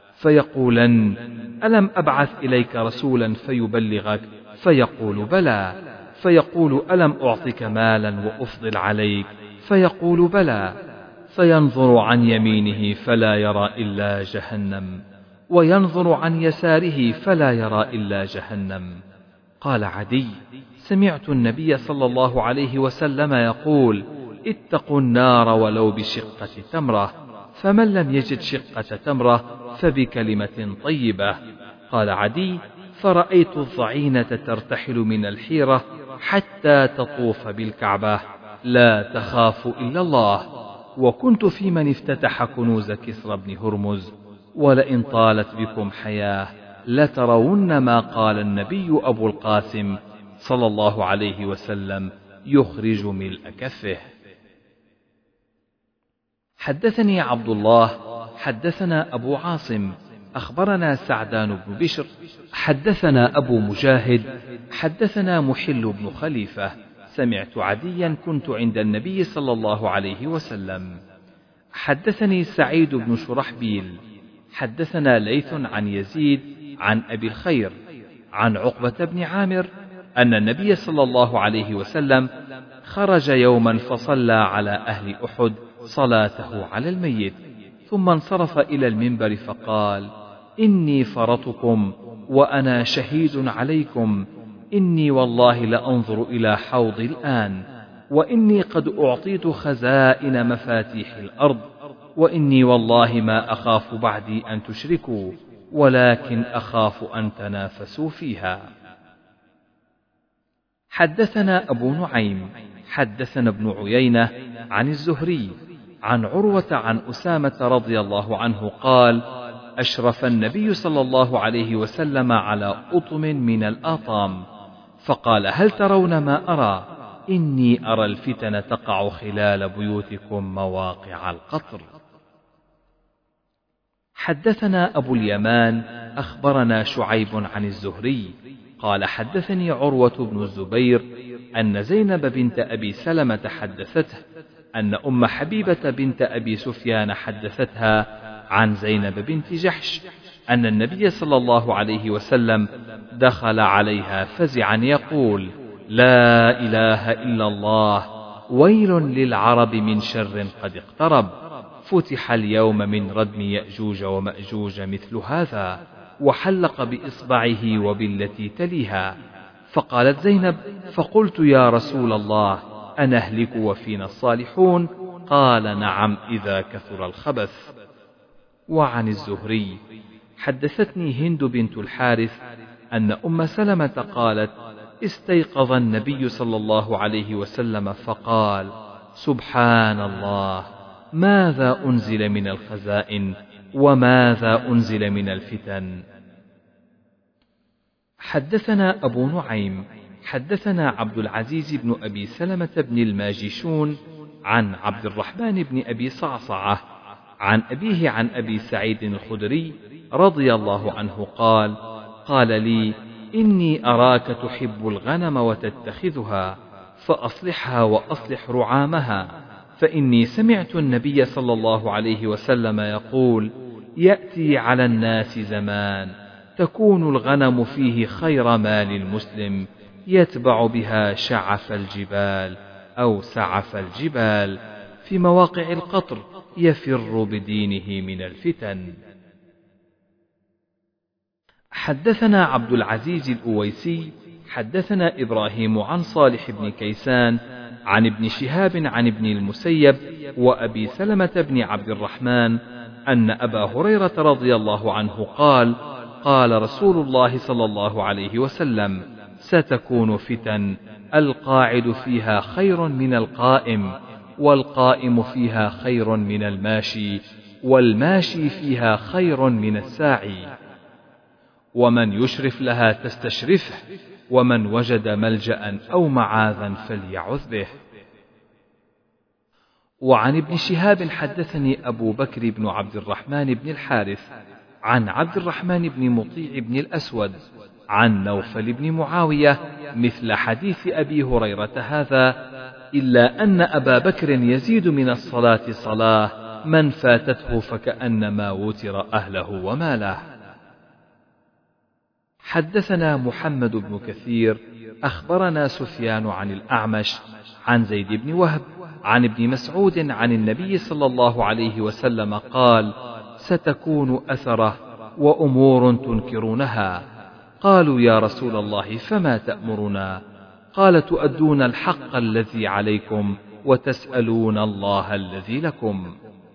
فيقولن: ألم أبعث إليك رسولا فيبلغك؟ فيقول: بلى. فيقول: ألم أعطك مالا وأفضل عليك؟ فيقول: بلى. فينظر عن يمينه فلا يرى إلا جهنم، وينظر عن يساره فلا يرى إلا جهنم. قال عدي: سمعت النبي صلى الله عليه وسلم يقول: اتقوا النار ولو بشقة تمرة، فمن لم يجد شقة تمرة فبكلمة طيبة. قال عدي: فرأيت الضعينة ترتحل من الحيرة حتى تطوف بالكعبة، لا تخاف إلا الله. وكنت في من افتتح كنوز كسرى بن هرمز. ولئن طالت بكم حياة لترون ما قال النبي أبو القاسم صلى الله عليه وسلم: يخرج ملء كفه. حدثني عبد الله حدثنا أبو عاصم أخبرنا سعدان بن بشر حدثنا أبو مجاهد حدثنا محل بن خليفة سمعت عديا كنت عند النبي صلى الله عليه وسلم. حدثني سعيد بن شرحبيل حدثنا ليث عن يزيد عن أبي الخير عن عقبة بن عامر أن النبي صلى الله عليه وسلم خرج يوما فصلى على أهل أحد صلاته على الميت، ثم انصرف إلى المنبر فقال: إني فرطكم وأنا شهيد عليكم، إني والله لأنظر إلى حوضي الآن، وإني قد أعطيت خزائن مفاتيح الأرض، وإني والله ما أخاف بعدي أن تشركوا، ولكن أخاف أن تنافسوا فيها. حدثنا أبو نعيم حدثنا ابن عيينة عن الزهري عن عروة عن أسامة رضي الله عنه قال: أشرف النبي صلى الله عليه وسلم على أطم من الآطام، فقال: هل ترون ما أرى؟ إني أرى الفتن تقع خلال بيوتكم مواقع القطر. حدثنا أبو اليمان أخبرنا شعيب عن الزهري قال: حدثني عروة بن الزبير أن زينب بنت أبي سلمة حدثته أن أم حبيبة بنت أبي سفيان حدثتها عن زينب بنت جحش أن النبي صلى الله عليه وسلم دخل عليها فزعا يقول: لا إله إلا الله، ويل للعرب من شر قد اقترب، فتح اليوم من ردم يأجوج ومأجوج مثل هذا، وحلق بإصبعه وبالتي تليها. فقالت زينب: فقلت يا رسول الله أنهلك وفينا الصالحون؟ قال: نعم إذا كثر الخبث. وعن الزهري حدثتني هند بنت الحارث أن أم سلمة قالت: استيقظ النبي صلى الله عليه وسلم فقال: سبحان الله، ماذا أنزل من الخزائن وماذا أنزل من الفتن. حدثنا أبو نعيم حدثنا عبد العزيز بن أبي سلمة بن الماجشون عن عبد الرحمن بن أبي صعصعة عن أبيه عن أبي سعيد الخدري رضي الله عنه قال: قال لي: إني أراك تحب الغنم وتتخذها، فأصلحها وأصلح رعامها، فإني سمعت النبي صلى الله عليه وسلم يقول: يأتي على الناس زمان تكون الغنم فيه خير مال المسلم، يتبع بها شعف الجبال أو سعف الجبال في مواقع القطر، يفر بدينه من الفتن. حدثنا عبد العزيز الأويسي حدثنا إبراهيم عن صالح بن كيسان عن ابن شهاب عن ابن المسيب وأبي سلمة بن عبد الرحمن أن أبا هريرة رضي الله عنه قال: قال رسول الله صلى الله عليه وسلم: ستكون فتن القاعد فيها خير من القائم، والقائم فيها خير من الماشي، والماشي فيها خير من الساعي، ومن يشرف لها تستشرفه، ومن وجد ملجأ أو معاذا فليعذ به. وعن ابن شهاب حدثني أبو بكر بن عبد الرحمن بن الحارث عن عبد الرحمن بن مطيع بن الأسود عن نوفل بن معاوية مثل حديث أبي هريرة هذا، إلا أن أبا بكر يزيد من الصلاة صلاة من فاتته فكأنما وتر أهله وماله. حدثنا محمد بن كثير أخبرنا سفيان عن الأعمش عن زيد بن وهب عن ابن مسعود عن النبي صلى الله عليه وسلم قال: ستكون أثرة وأمور تنكرونها. قالوا: يا رسول الله فما تأمرنا؟ قال: تؤدون الحق الذي عليكم وتسألون الله الذي لكم.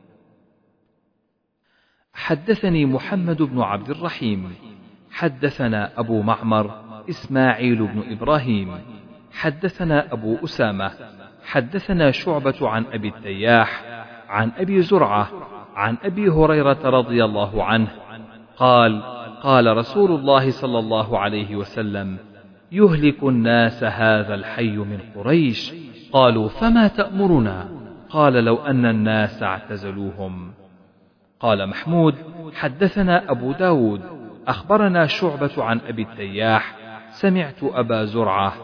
حدثني محمد بن عبد الرحيم حدثنا أبو معمر إسماعيل بن إبراهيم حدثنا أبو أسامة حدثنا شعبة عن أبي التياح عن أبي زرعة عن أبي هريرة رضي الله عنه قال: قال رسول الله صلى الله عليه وسلم: يهلك الناس هذا الحي من قريش. قالوا: فما تأمرنا؟ قال: لو أن الناس اعتزلوهم. قال محمود: حدثنا أبو داود أخبرنا شعبة عن أبي التياح سمعت أبا زرعة.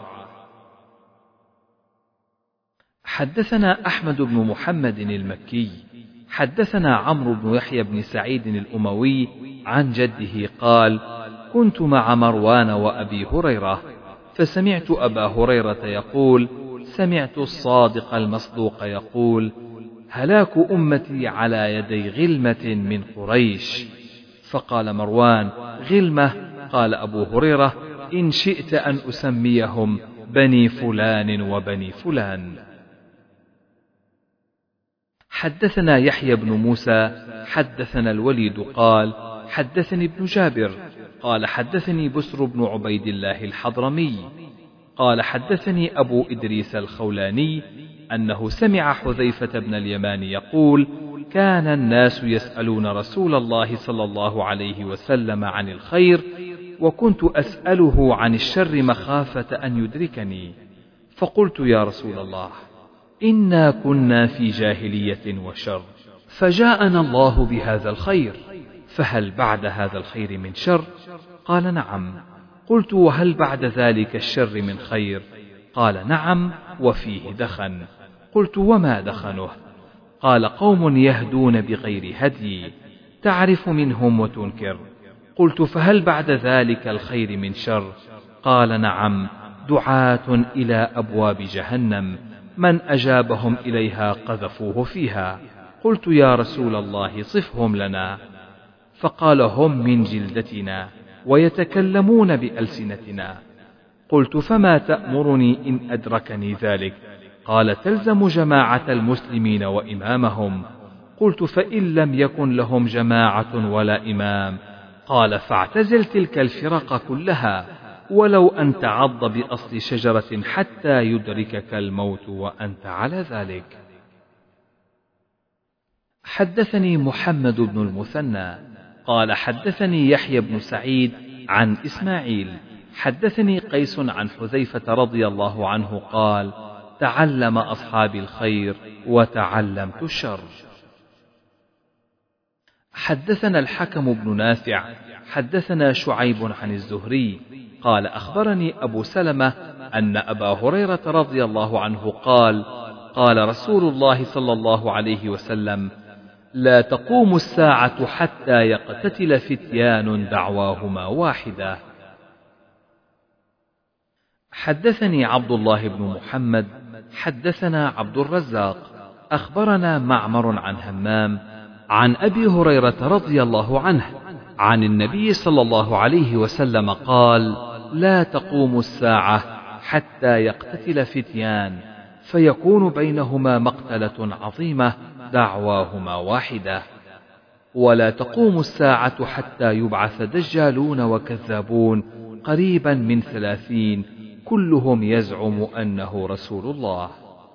حدثنا أحمد بن محمد المكي حدثنا عمرو بن يحيى بن سعيد الأموي عن جده قال: كنت مع مروان وأبي هريرة فسمعت أبا هريرة يقول: سمعت الصادق المصدوق يقول: هلاك أمتي على يدي غلمة من قريش. فقال مروان: غلمة؟ قال أبو هريرة: إن شئت أن أسميهم بني فلان وبني فلان. حدثنا يحيى بن موسى حدثنا الوليد قال حدثني ابن جابر قال حدثني بسر بن عبيد الله الحضرمي قال حدثني أبو إدريس الخولاني أنه سمع حذيفة بن اليمان يقول كان الناس يسألون رسول الله صلى الله عليه وسلم عن الخير وكنت أسأله عن الشر مخافة أن يدركني، فقلت يا رسول الله إنا كنا في جاهلية وشر، فجاءنا الله بهذا الخير، فهل بعد هذا الخير من شر؟ قال نعم. قلت وهل بعد ذلك الشر من خير؟ قال نعم وفيه دخن. قلت وما دخنه؟ قال قوم يهدون بغير هدي تعرف منهم وتنكر. قلت فهل بعد ذلك الخير من شر؟ قال نعم دعاة إلى أبواب جهنم من أجابهم إليها قذفوه فيها. قلت يا رسول الله صفهم لنا. فقال هم من جلدتنا ويتكلمون بألسنتنا. قلت فما تأمرني إن أدركني ذلك؟ قال تلزم جماعة المسلمين وإمامهم. قلت فإن لم يكن لهم جماعة ولا إمام؟ قال فاعتزل تلك الفرق كلها ولو أن تعض بأصل شجرة حتى يدركك الموت وأنت على ذلك. حدثني محمد بن المثنى قال حدثني يحيى بن سعيد عن إسماعيل حدثني قيس عن حذيفة رضي الله عنه قال تعلم أصحابي الخير وتعلمت الشر. حدثنا الحكم بن نافع حدثنا شعيب عن الزهري قال أخبرني أبو سلمة أن أبا هريرة رضي الله عنه قال قال رسول الله صلى الله عليه وسلم لا تقوم الساعة حتى يقتتل فتيان دعواهما واحدة. حدثني عبد الله بن محمد حدثنا عبد الرزاق أخبرنا معمر عن همام عن أبي هريرة رضي الله عنه عن النبي صلى الله عليه وسلم قال لا تقوم الساعة حتى يقتتل فتيان فيكون بينهما مقتلة عظيمة دعواهما واحدة، ولا تقوم الساعة حتى يبعث دجالون وكذابون قريبا من 30 كلهم يزعم أنه رسول الله.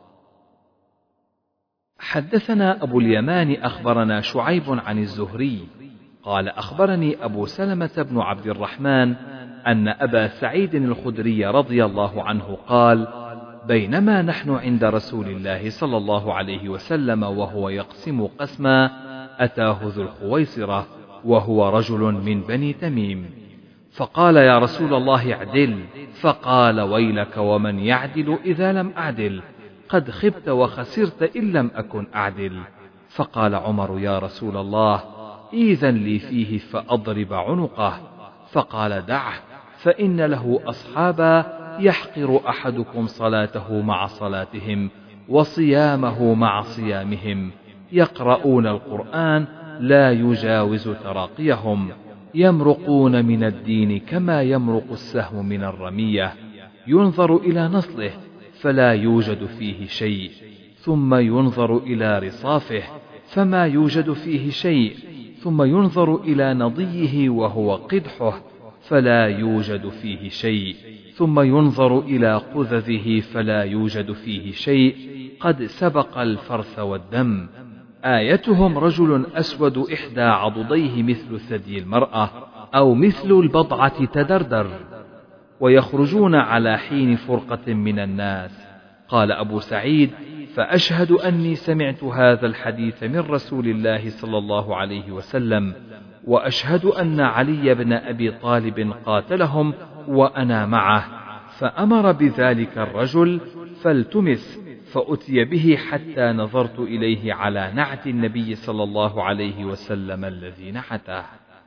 حدثنا أبو اليمان أخبرنا شعيب عن الزهري قال أخبرني أبو سلمة بن عبد الرحمن أن أبا سعيد الخدري رضي الله عنه قال بينما نحن عند رسول الله صلى الله عليه وسلم وهو يقسم قسما أتاه ذو الخويصرة وهو رجل من بني تميم فقال يا رسول الله اعدل، فقال ويلك ومن يعدل إذا لم أعدل، قد خبت وخسرت إن لم أكن أعدل. فقال عمر يا رسول الله إذن لي فيه فأضرب عنقه، فقال دعه فإن له أصحابا يحقر أحدكم صلاته مع صلاتهم وصيامه مع صيامهم يقرؤون القرآن لا يجاوز تراقيهم يمرقون من الدين كما يمرق السهم من الرمية ينظر إلى نصله فلا يوجد فيه شيء ثم ينظر إلى رصافه فما يوجد فيه شيء ثم ينظر إلى نضيه وهو قدحه فلا يوجد فيه شيء ثم ينظر إلى قذذه فلا يوجد فيه شيء قد سبق الفرث والدم. آيتهم رجل أسود إحدى عضديه مثل ثدي المرأة أو مثل البضعة تدردر ويخرجون على حين فرقة من الناس. قال أبو سعيد فأشهد أني سمعت هذا الحديث من رسول الله صلى الله عليه وسلم وأشهد أن علي بن أبي طالب قاتلهم وأنا معه، فأمر بذلك الرجل فالتمس فأتي به حتى نظرت إليه على نعت النبي صلى الله عليه وسلم الذي نعته.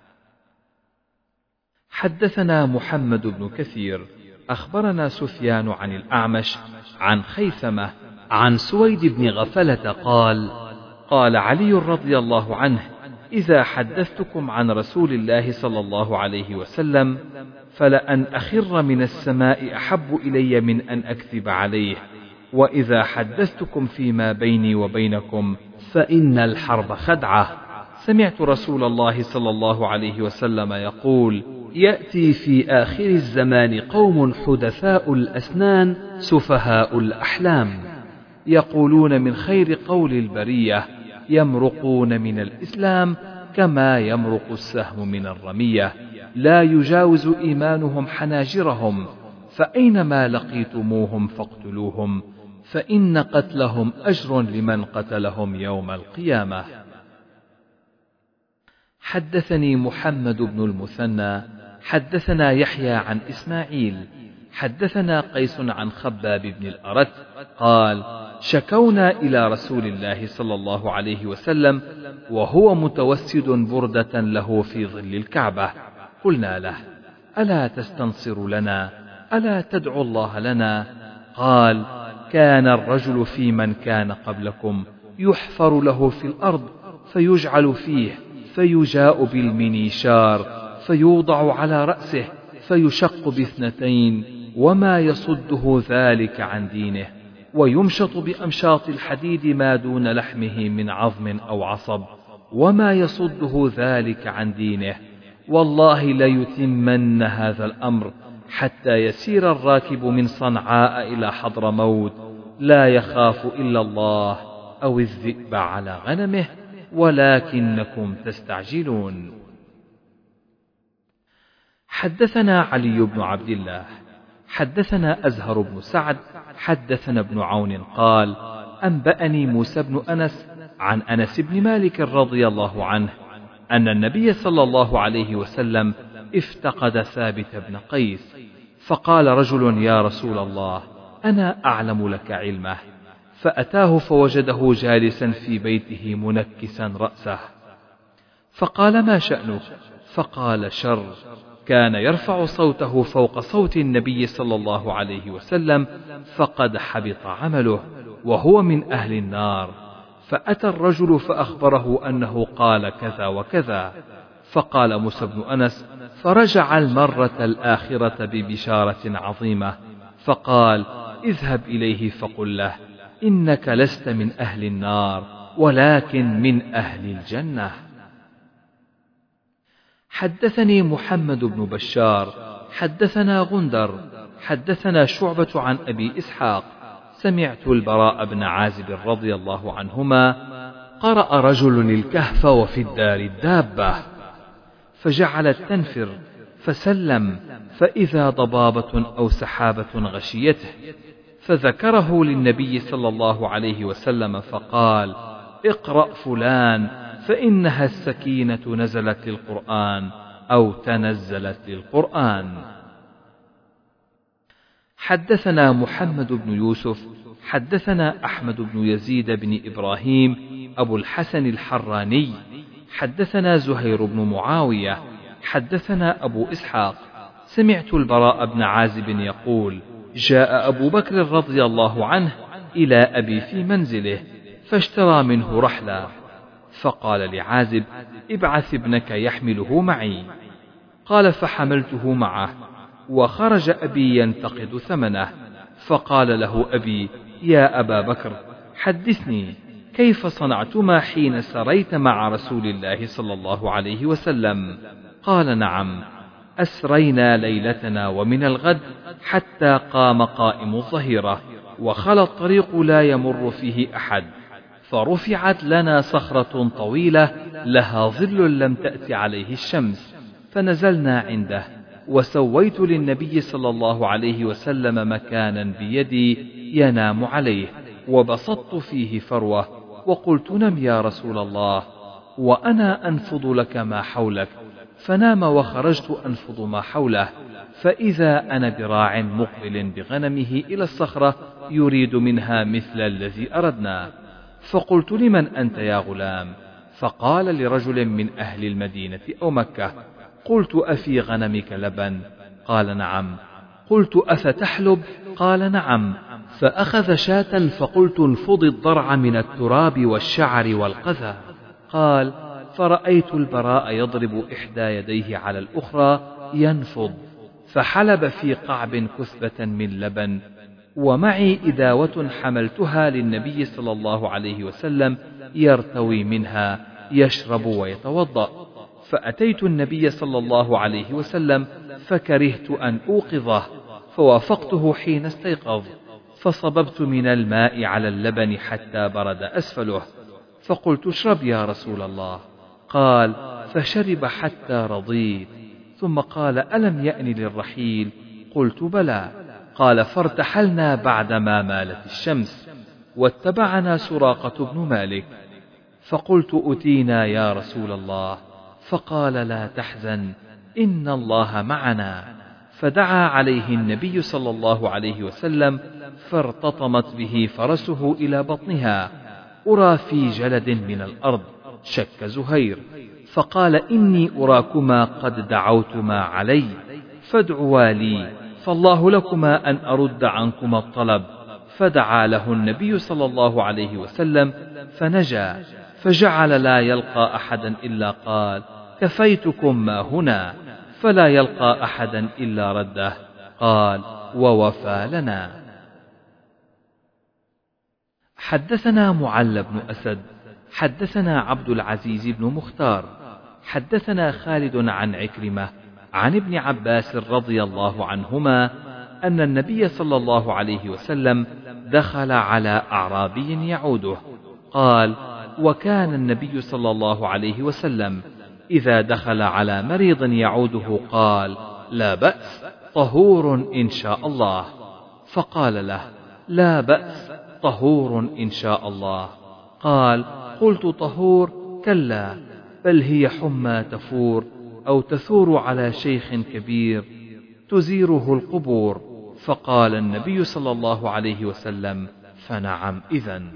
حدثنا محمد بن كثير أخبرنا سفيان عن الأعمش عن خيثمة عن سويد بن غفلة قال قال علي رضي الله عنه إذا حدثتكم عن رسول الله صلى الله عليه وسلم فلأن أخر من السماء أحب إلي من أن أكذب عليه، وإذا حدثتكم فيما بيني وبينكم فإن الحرب خدعة. سمعت رسول الله صلى الله عليه وسلم يقول: يأتي في آخر الزمان قوم حدثاء الأسنان سفهاء الأحلام، يقولون من خير قول البرية، يمرقون من الإسلام كما يمرق السهم من الرمية، لا يجاوز إيمانهم حناجرهم، فأينما لقيتموهم فاقتلوهم، فإن قتلهم أجر لمن قتلهم يوم القيامة. حدثني محمد بن المثنى حدثنا يحيى عن إسماعيل حدثنا قيس عن خباب بن الأرت قال: شكونا إلى رسول الله صلى الله عليه وسلم وهو متوسد بردة له في ظل الكعبة، قلنا له: ألا تستنصر لنا؟ ألا تدعو الله لنا؟ قال: كان الرجل في من كان قبلكم يحفر له في الأرض فيجعل فيه، فيجاء بالمنيشار فيوضع على رأسه فيشق باثنتين، وما يصده ذلك عن دينه، ويمشط بأمشاط الحديد ما دون لحمه من عظم أو عصب، وما يصده ذلك عن دينه. والله ليتمن هذا الأمر حتى يسير الراكب من صنعاء إلى حضرموت لا يخاف إلا الله أو الذئب على غنمه، ولكنكم تستعجلون. حدثنا علي بن عبد الله حدثنا أزهر بن سعد حدثنا ابن عون قال: أنبأني موسى بن أنس عن أنس بن مالك رضي الله عنه أن النبي صلى الله عليه وسلم افتقد ثابت بن قيس، فقال رجل: يا رسول الله، أنا أعلم لك علمه. فأتاه فوجده جالسا في بيته منكسا رأسه، فقال: ما شأنك؟ فقال: شر، كان يرفع صوته فوق صوت النبي صلى الله عليه وسلم، فقد حبط عمله وهو من أهل النار. فأتى الرجل فأخبره أنه قال كذا وكذا، فقال موسى بن أنس: فرجع المرة الآخرة ببشارة عظيمة، فقال: اذهب إليه فقل له: إنك لست من أهل النار ولكن من أهل الجنة. حدثني محمد بن بشار حدثنا غندر حدثنا شعبة عن أبي إسحاق سمعت البراء بن عازب رضي الله عنهما قرأ رجل الكهف وفي الدار الدابة، فجعلت تنفر، فسلم فإذا ضبابة أو سحابة غشيته، فذكره للنبي صلى الله عليه وسلم فقال: اقرأ فلان فإنها السكينة نزلت للقرآن أو تنزلت للقرآن. حدثنا محمد بن يوسف حدثنا أحمد بن يزيد بن إبراهيم أبو الحسن الحراني حدثنا زهير بن معاوية حدثنا أبو إسحاق سمعت البراء بن عازب يقول: جاء أبو بكر رضي الله عنه إلى أبي في منزله فاشترى منه رحلا، فقال لعازب: ابعث ابنك يحمله معي. قال: فحملته معه، وخرج أبي ينتقد ثمنه، فقال له أبي: يا أبا بكر، حدثني كيف صنعتما حين سريت مع رسول الله صلى الله عليه وسلم؟ قال: نعم، أسرينا ليلتنا ومن الغد حتى قام قائم الظهيرة، وخلى الطريق لا يمر فيه أحد، فرفعت لنا صخرة طويلة لها ظل لم تأت عليه الشمس، فنزلنا عنده، وسويت للنبي صلى الله عليه وسلم مكانا بيدي ينام عليه، وبسطت فيه فروة، وقلت: نم يا رسول الله، وأنا أنفض لك ما حولك، فنام، وخرجت أنفض ما حوله، فإذا أنا براع مقبل بغنمه إلى الصخرة يريد منها مثل الذي أردنا، فقلت: لمن أنت يا غلام؟ فقال: لرجل من أهل المدينة أو مكة. قلت: أفي غنمك لبن؟ قال: نعم. قلت: أفتحلب؟ قال: نعم. فأخذ شاة، فقلت: انفض الضرع من التراب والشعر والقذى. قال: فرأيت البراء يضرب إحدى يديه على الأخرى ينفض، فحلب في قعب كثبة من لبن، ومعي إداوة حملتها للنبي صلى الله عليه وسلم يرتوي منها يشرب ويتوضأ، فأتيت النبي صلى الله عليه وسلم فكرهت أن أوقظه، فوافقته حين استيقظ، فصببت من الماء على اللبن حتى برد أسفله، فقلت اشرب يا رسول الله، قال فشرب حتى رضيت، ثم قال ألم يأن للرحيل؟ قلت بلى، قال فارتحلنا بعدما مالت الشمس، واتبعنا سراقة بن مالك، فقلت أتينا يا رسول الله، فقال لا تحزن إن الله معنا، فدعا عليه النبي صلى الله عليه وسلم، فارتطمت به فرسه إلى بطنها، أرى في جلد من الأرض، شك زهير، فقال إني أراكما قد دعوتما علي، فادعوا لي فالله لكما أن أرد عنكما الطلب، فدعا له النبي صلى الله عليه وسلم فنجا، فجعل لا يلقى أحدا إلا قال كفيتكم ما هنا، فلا يلقى أحدا إلا رده، قال ووفى لنا. حدثنا معل بن أسد حدثنا عبد العزيز بن مختار حدثنا خالد عن عكرمة عن ابن عباس رضي الله عنهما أن النبي صلى الله عليه وسلم دخل على أعرابي يعوده، قال وكان النبي صلى الله عليه وسلم إذا دخل على مريض يعوده قال لا بأس طهور إن شاء الله، فقال له لا بأس طهور إن شاء الله، قال قلت طهور كلا بل هي حمى تفور أو تثور على شيخ كبير تزيره القبور، فقال النبي صلى الله عليه وسلم فنعم إذن.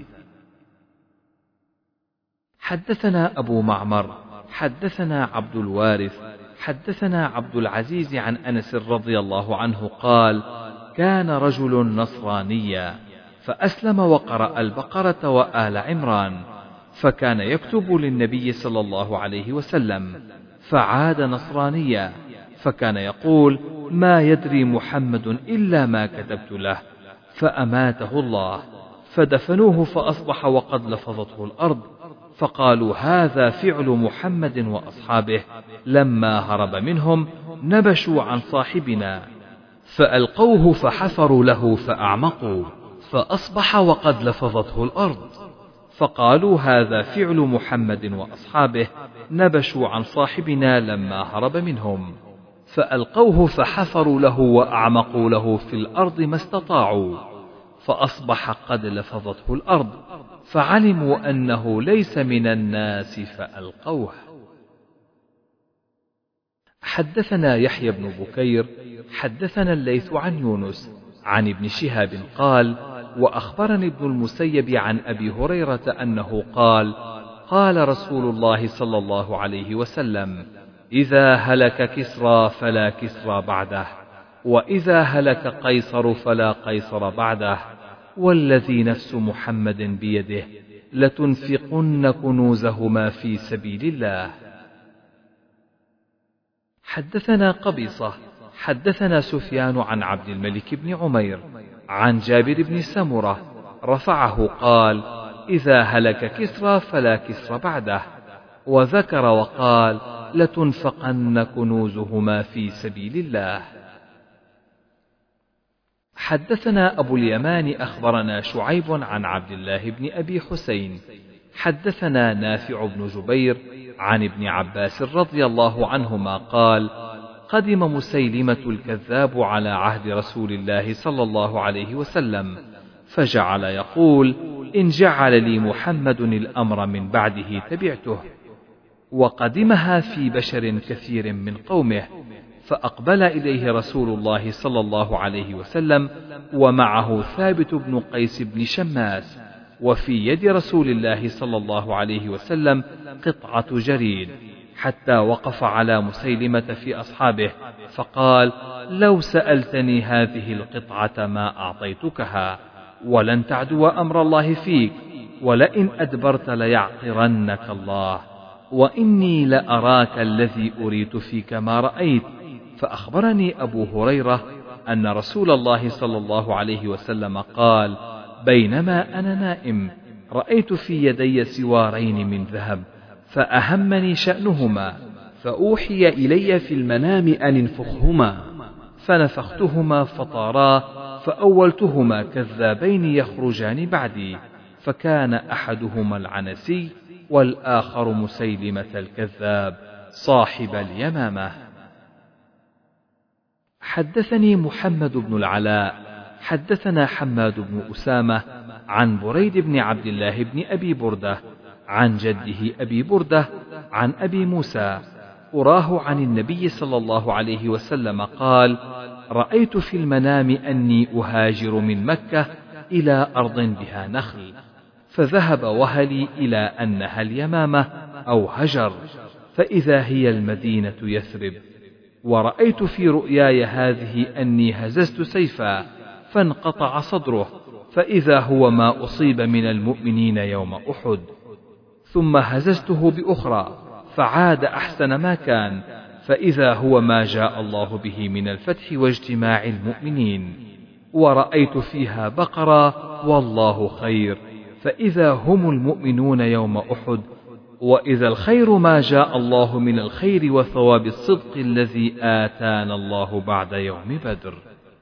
حدثنا أبو معمر حدثنا عبد الوارث حدثنا عبد العزيز عن أنس رضي الله عنه قال كان رجل نصرانيا فأسلم وقرأ البقرة وآل عمران، فكان يكتب للنبي صلى الله عليه وسلم، فعاد نصرانيا، فكان يقول ما يدري محمد إلا ما كتبت له، فأماته الله، فدفنوه فأصبح وقد لفظته الأرض، فقالوا هذا فعل محمد وأصحابه، لما هرب منهم نبشوا عن صاحبنا فألقوه فحفروا له فأعمقوا، فأصبح وقد لفظته الأرض، فقالوا هذا فعل محمد وأصحابه، نبشوا عن صاحبنا لما هرب منهم، فألقوه فحفروا له وأعمقوا له في الأرض ما استطاعوا، فأصبح قد لفظته الأرض، فعلموا أنه ليس من الناس فألقوه. حدثنا يحيى بن بكير حدثنا الليث عن يونس عن ابن شهاب قال وأخبرني ابن المسيب عن أبي هريرة أنه قال قال رسول الله صلى الله عليه وسلم إذا هلك كسرى فلا كسرى بعده، وإذا هلك قيصر فلا قيصر بعده، والذي نفس محمد بيده لتنفقن كنوزهما في سبيل الله. حدثنا قبيصة حدثنا سفيان عن عبد الملك بن عمير عن جابر بن سمرة رفعه قال إذا هلك كسرى فلا كسرى بعده، وذكر وقال لتنفقن كنوزهما في سبيل الله. حدثنا أبو اليمان أخبرنا شعيب عن عبد الله بن أبي حسين حدثنا نافع بن جبير عن ابن عباس رضي الله عنهما قال قدم مسيلمة الكذاب على عهد رسول الله صلى الله عليه وسلم، فجعل يقول إن جعل لي محمد الأمر من بعده تبعته، وقدمها في بشر كثير من قومه، فأقبل إليه رسول الله صلى الله عليه وسلم ومعه ثابت بن قيس بن شماس، وفي يد رسول الله صلى الله عليه وسلم قطعة جريد، حتى وقف على مسيلمة في أصحابه فقال لو سألتني هذه القطعة ما أعطيتكها، ولن تعدو أمر الله فيك، ولئن أدبرت ليعقرنك الله، وإني لأراك الذي أريت فيك ما رأيت. فأخبرني أبو هريرة أن رسول الله صلى الله عليه وسلم قال: بينما أنا نائم رأيت في يدي سوارين من ذهب فأهمني شأنهما، فأوحي إلي في المنام أن انفخهما، فنفختهما فطارا، فأولتهما كذابين يخرجان بعدي، فكان أحدهما العنسي والآخر مسيلمة الكذاب صاحب اليمامة. حدثني محمد بن العلاء حدثنا حماد بن أسامة عن بريد بن عبد الله بن أبي بردة عن جده أبي بردة عن أبي موسى أراه عن النبي صلى الله عليه وسلم قال: رأيت في المنام أني أهاجر من مكة إلى أرض بها نخل، فذهب وهلي إلى أنها اليمامة أو هجر، فإذا هي المدينة يثرب. ورأيت في رؤياي هذه أني هززت سيفا فانقطع صدره، فإذا هو ما أصيب من المؤمنين يوم أحد، ثم هززته بأخرى فعاد أحسن ما كان، فإذا هو ما جاء الله به من الفتح واجتماع المؤمنين. ورأيت فيها بقرة والله خير، فإذا هم المؤمنون يوم أحد، وإذا الخير ما جاء الله من الخير وثواب الصدق الذي آتانا الله بعد يوم بدر.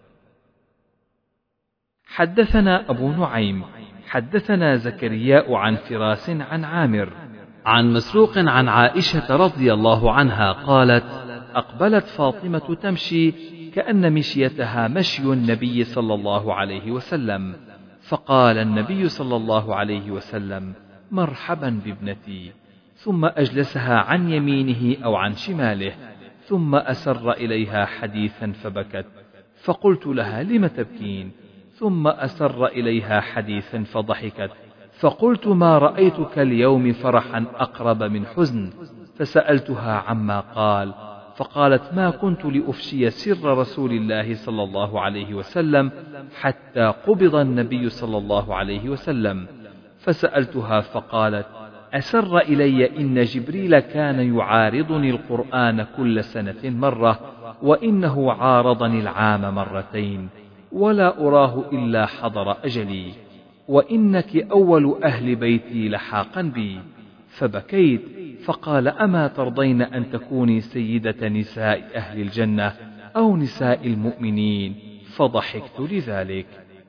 حدثنا أبو نعيم حدثنا زكرياء عن فراس عن عامر عن مسروق عن عائشة رضي الله عنها قالت: أقبلت فاطمة تمشي كأن مشيتها مشي النبي صلى الله عليه وسلم، فقال النبي صلى الله عليه وسلم: مرحبا بابنتي، ثم أجلسها عن يمينه أو عن شماله، ثم أسر إليها حديثا فبكت، فقلت لها: لم تبكين؟ ثم أسر إليها حديثا فضحكت، فقلت: ما رأيتك اليوم فرحا أقرب من حزن، فسألتها عما قال، فقالت: ما كنت لأفشي سر رسول الله صلى الله عليه وسلم حتى قبض النبي صلى الله عليه وسلم. فسألتها فقالت: أسر إلي إن جبريل كان يعارضني القرآن كل سنة مرة، وإنه عارضني العام مرتين، ولا أراه إلا حضر أجلي، وإنك أول أهل بيتي لحاقا بي. فبكيت، فقال: أما ترضين أن تكوني سيدة نساء أهل الجنة أو نساء المؤمنين؟ فضحكت لذلك.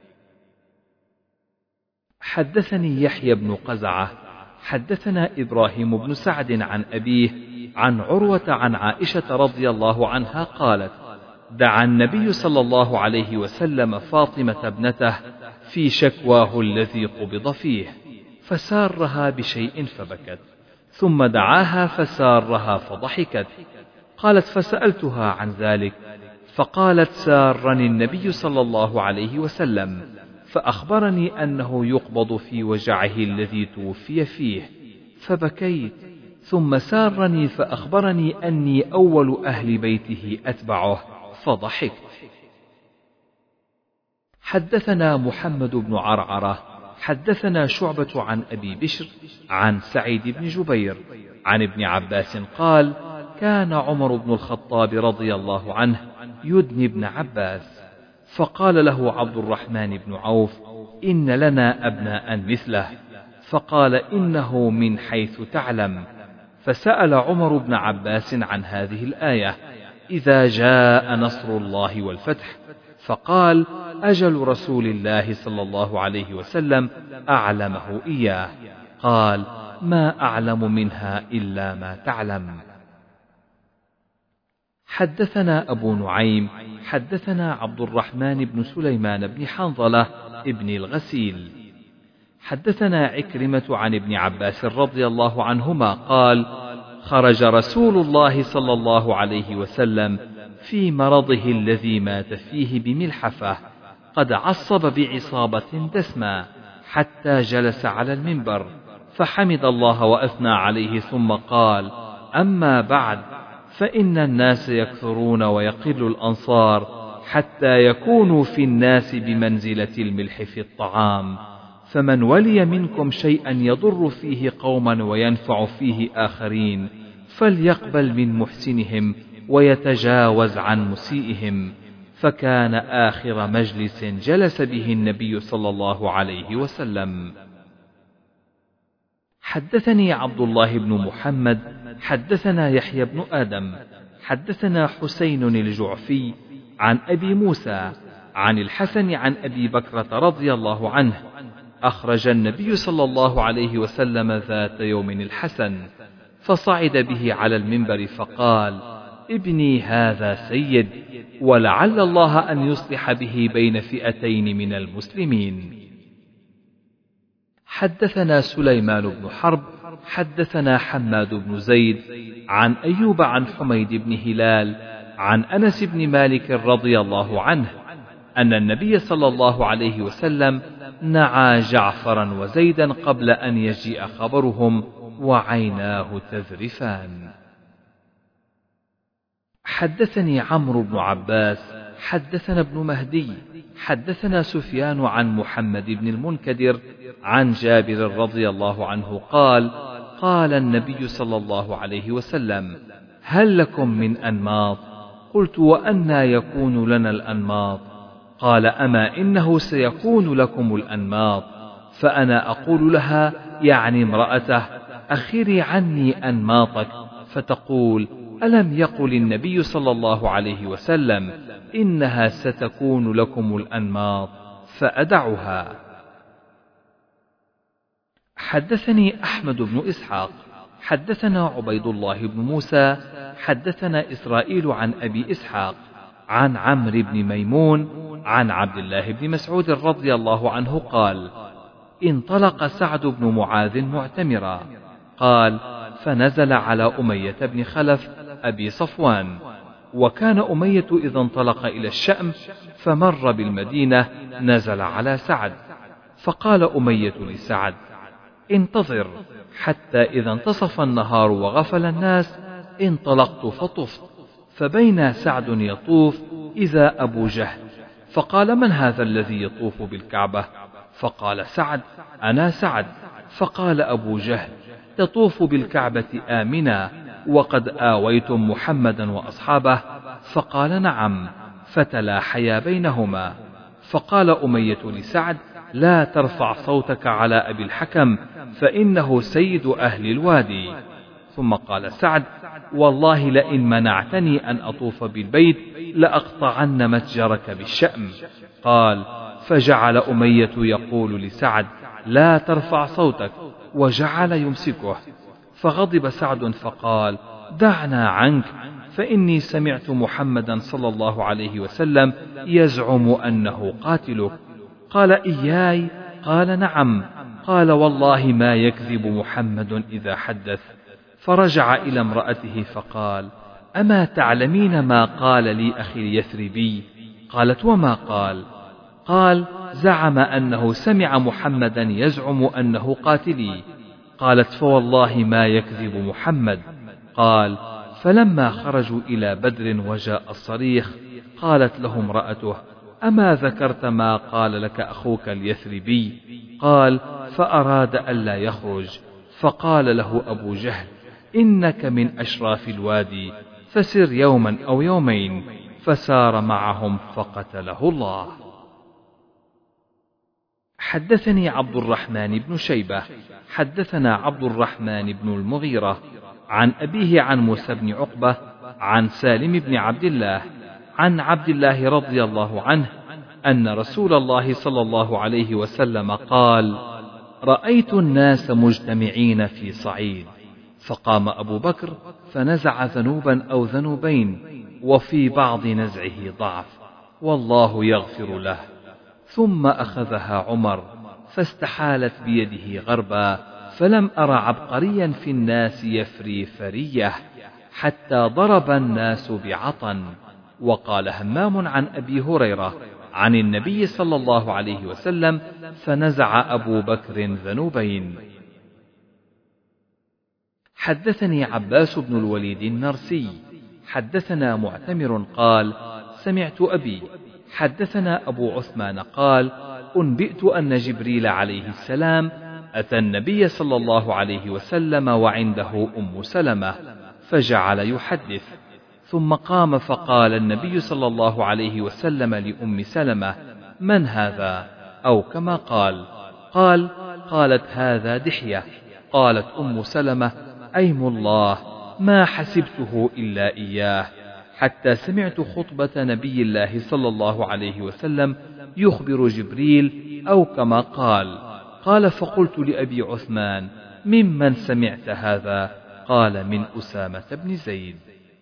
حدثني يحيى بن قزعة حدثنا إبراهيم بن سعد عن أبيه عن عروة عن عائشة رضي الله عنها قالت: دعا النبي صلى الله عليه وسلم فاطمة ابنته في شكواه الذي قبض فيه، فسارها بشيء فبكت، ثم دعاها فسارها فضحكت. قالت: فسألتها عن ذلك، فقالت: سارني النبي صلى الله عليه وسلم، فأخبرني أنه يقبض في وجعه الذي توفي فيه، فبكيت، ثم سارني فأخبرني أني أول أهل بيته أتبعه، فضحكت. حدثنا محمد بن عرعرة حدثنا شعبة عن أبي بشر عن سعيد بن جبير عن ابن عباس قال: كان عمر بن الخطاب رضي الله عنه يدني ابن عباس، فقال له عبد الرحمن بن عوف: إن لنا أبناء مثله، فقال: إنه من حيث تعلم. فسأل عمر بن عباس عن هذه الآية: إذا جاء نصر الله والفتح، فقال: أجل رسول الله صلى الله عليه وسلم أعلمه إياه. قال: ما أعلم منها إلا ما تعلم. حدثنا أبو نعيم حدثنا عبد الرحمن بن سليمان بن حنظلة ابن الغسيل حدثنا عكرمة عن ابن عباس رضي الله عنهما قال: خرج رسول الله صلى الله عليه وسلم في مرضه الذي مات فيه بملحفة، قد عصب بعصابة دسمة، حتى جلس على المنبر فحمد الله وأثنى عليه، ثم قال: أما بعد، فإن الناس يكثرون ويقل الأنصار، حتى يكونوا في الناس بمنزلة الملح في الطعام، فمن ولي منكم شيئا يضر فيه قوما وينفع فيه آخرين، فليقبل من محسنهم ويتجاوز عن مسيئهم، فكان آخر مجلس جلس به النبي صلى الله عليه وسلم. حدثني عبد الله بن محمد حدثنا يحيى بن آدم حدثنا حسين الجعفي عن أبي موسى عن الحسن عن أبي بكرة رضي الله عنه أخرج النبي صلى الله عليه وسلم ذات يوم الحسن فصعد به على المنبر فقال: ابني هذا سيد، ولعل الله أن يصلح به بين فئتين من المسلمين. حدثنا سليمان بن حرب حدثنا حماد بن زيد عن أيوب عن حميد بن هلال عن أنس بن مالك رضي الله عنه أن النبي صلى الله عليه وسلم نعى جعفرا وزيدا قبل أن يجيء خبرهم وعيناه تذرفان. حدثني عمرو بن عباس حدثنا ابن مهدي حدثنا سفيان عن محمد بن المنكدر عن جابر رضي الله عنه قال: قال النبي صلى الله عليه وسلم: هل لكم من أنماط؟ قلت: وأنى يكون لنا الأنماط؟ قال: أما إنه سيكون لكم الأنماط. فأنا أقول لها، يعني امرأته: أخري عني أنماطك، فتقول: ألم يقل النبي صلى الله عليه وسلم إنها ستكون لكم الأنماط؟ فأدعها. حدثني أحمد بن إسحاق حدثنا عبيد الله بن موسى حدثنا إسرائيل عن أبي إسحاق عن عمرو بن ميمون عن عبد الله بن مسعود رضي الله عنه قال: انطلق سعد بن معاذ معتمرا. قال: فنزل على أمية بن خلف أبي صفوان، وكان أمية إذا انطلق إلى الشأم فمر بالمدينة نزل على سعد، فقال أمية لسعد: انتظر حتى إذا انتصف النهار وغفل الناس انطلقت فطفت، فبين سعد يطوف إذا أبو جهل، فقال: من هذا الذي يطوف بالكعبة؟ فقال سعد: أنا سعد. فقال أبو جهل: تطوف بالكعبة آمنا وقد آويتم محمدا وأصحابه؟ فقال: نعم. فتلاحيا بينهما. فقال أمية لسعد: لا ترفع صوتك على أبي الحكم فإنه سيد أهل الوادي. ثم قال سعد: والله لئن منعتني أن أطوف بالبيت لأقطعن متجرك بالشأم. قال: فجعل أمية يقول لسعد: لا ترفع صوتك، وجعل يمسكه. فغضب سعد فقال: دعنا عنك، فإني سمعت محمدا صلى الله عليه وسلم يزعم أنه قاتلك. قال: إياي؟ قال: نعم. قال: والله ما يكذب محمد إذا حدث. فرجع إلى امرأته فقال: أما تعلمين ما قال لي أخي اليثربي؟ قالت: وما قال؟ قال: زعم أنه سمع محمدا يزعم أنه قاتلي. قالت: فوالله ما يكذب محمد. قال: فلما خرجوا إلى بدر وجاء الصريخ قالت له امرأته: أما ذكرت ما قال لك أخوك اليثربي؟ قال: فأراد ألا يخرج، فقال له أبو جهل: إنك من أشراف الوادي، فسر يوما أو يومين. فسار معهم فقتله الله. حدثني عبد الرحمن بن شيبة حدثنا عبد الرحمن بن المغيرة عن أبيه عن موسى بن عقبة عن سالم بن عبد الله عن عبد الله رضي الله عنه أن رسول الله صلى الله عليه وسلم قال: رأيت الناس مجتمعين في صعيد، فقام أبو بكر فنزع ذنوبا أو ذنوبين، وفي بعض نزعه ضعف، والله يغفر له. ثم أخذها عمر فاستحالت بيده غربا، فلم أر عبقريا في الناس يفري فرية حتى ضرب الناس بعطن. وقال همام عن أبي هريرة عن النبي صلى الله عليه وسلم: فنزع أبو بكر ذنوبين. حدثني عباس بن الوليد النرسي حدثنا معتمر قال: سمعت أبي حدثنا أبو عثمان قال: أنبئت أن جبريل عليه السلام أتى النبي صلى الله عليه وسلم وعنده أم سلمة، فجعل يحدث، ثم قام فقال النبي صلى الله عليه وسلم لأم سلمة: من هذا؟ أو كما قالت: هذا دحية. قالت أم سلمة: أيم الله، ما حسبته إلا إياه، حتى سمعت خطبة نبي الله صلى الله عليه وسلم يخبر جبريل أو كما قال فقلت لأبي عثمان: ممن سمعت هذا؟ قال: من أسامة بن زيد.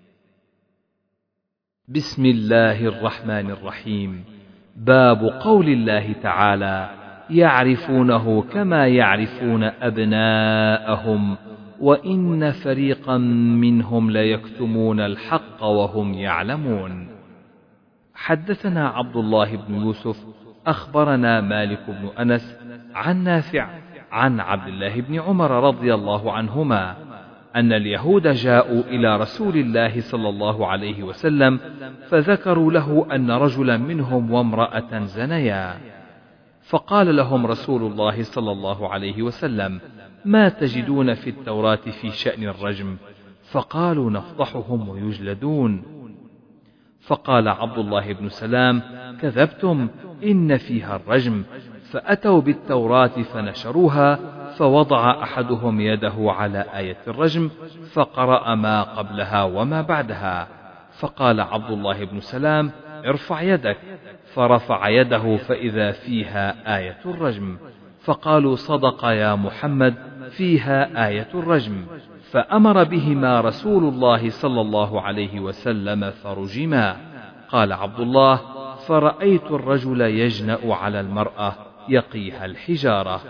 بسم الله الرحمن الرحيم. باب قول الله تعالى: يعرفونه كما يعرفون أبناءهم وإن فريقا منهم ليكتمون الحق وهم يعلمون. حدثنا عبد الله بن يوسف أخبرنا مالك بن أنس عن نافع عن عبد الله بن عمر رضي الله عنهما أن اليهود جاءوا إلى رسول الله صلى الله عليه وسلم فذكروا له أن رجلا منهم وامرأة زنيا، فقال لهم رسول الله صلى الله عليه وسلم: ما تجدون في التوراة في شأن الرجم؟ فقالوا: نفضحهم ويجلدون. فقال عبد الله بن سلام: كذبتم، إن فيها الرجم. فأتوا بالتوراة فنشروها، فوضع أحدهم يده على آية الرجم فقرأ ما قبلها وما بعدها، فقال عبد الله بن سلام: ارفع يدك. فرفع يده فإذا فيها آية الرجم، فقالوا: صدق يا محمد، فيها آية الرجم. فأمر بهما رسول الله صلى الله عليه وسلم فرجما. قال عبد الله: فرأيت الرجل يجنأ على المرأة يقيها الحجارة.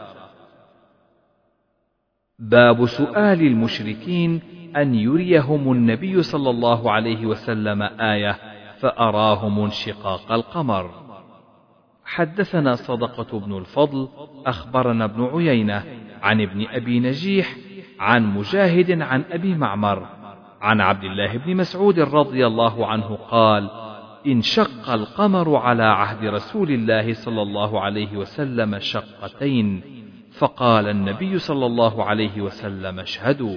باب سؤال المشركين أن يريهم النبي صلى الله عليه وسلم آية فأراهم انشقاق القمر. حدثنا صدقة بن الفضل أخبرنا ابن عيينة عن ابن أبي نجيح عن مجاهد عن أبي معمر عن عبد الله بن مسعود رضي الله عنه قال: انشق القمر على عهد رسول الله صلى الله عليه وسلم شقتين، فقال النبي صلى الله عليه وسلم: اشهدوا.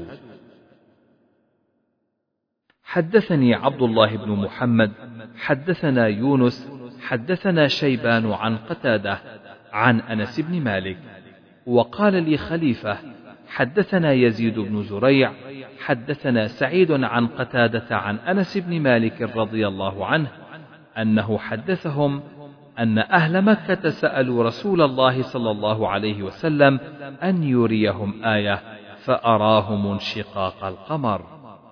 حدثني عبد الله بن محمد حدثنا يونس حدثنا شيبان عن قتادة عن أنس بن مالك، وقال لي خليفة: حدثنا يزيد بن زريع حدثنا سعيد عن قتادة عن أنس بن مالك رضي الله عنه أنه حدثهم أن أهل مكة سألوا رسول الله صلى الله عليه وسلم أن يريهم آية فأراهم انشقاق القمر.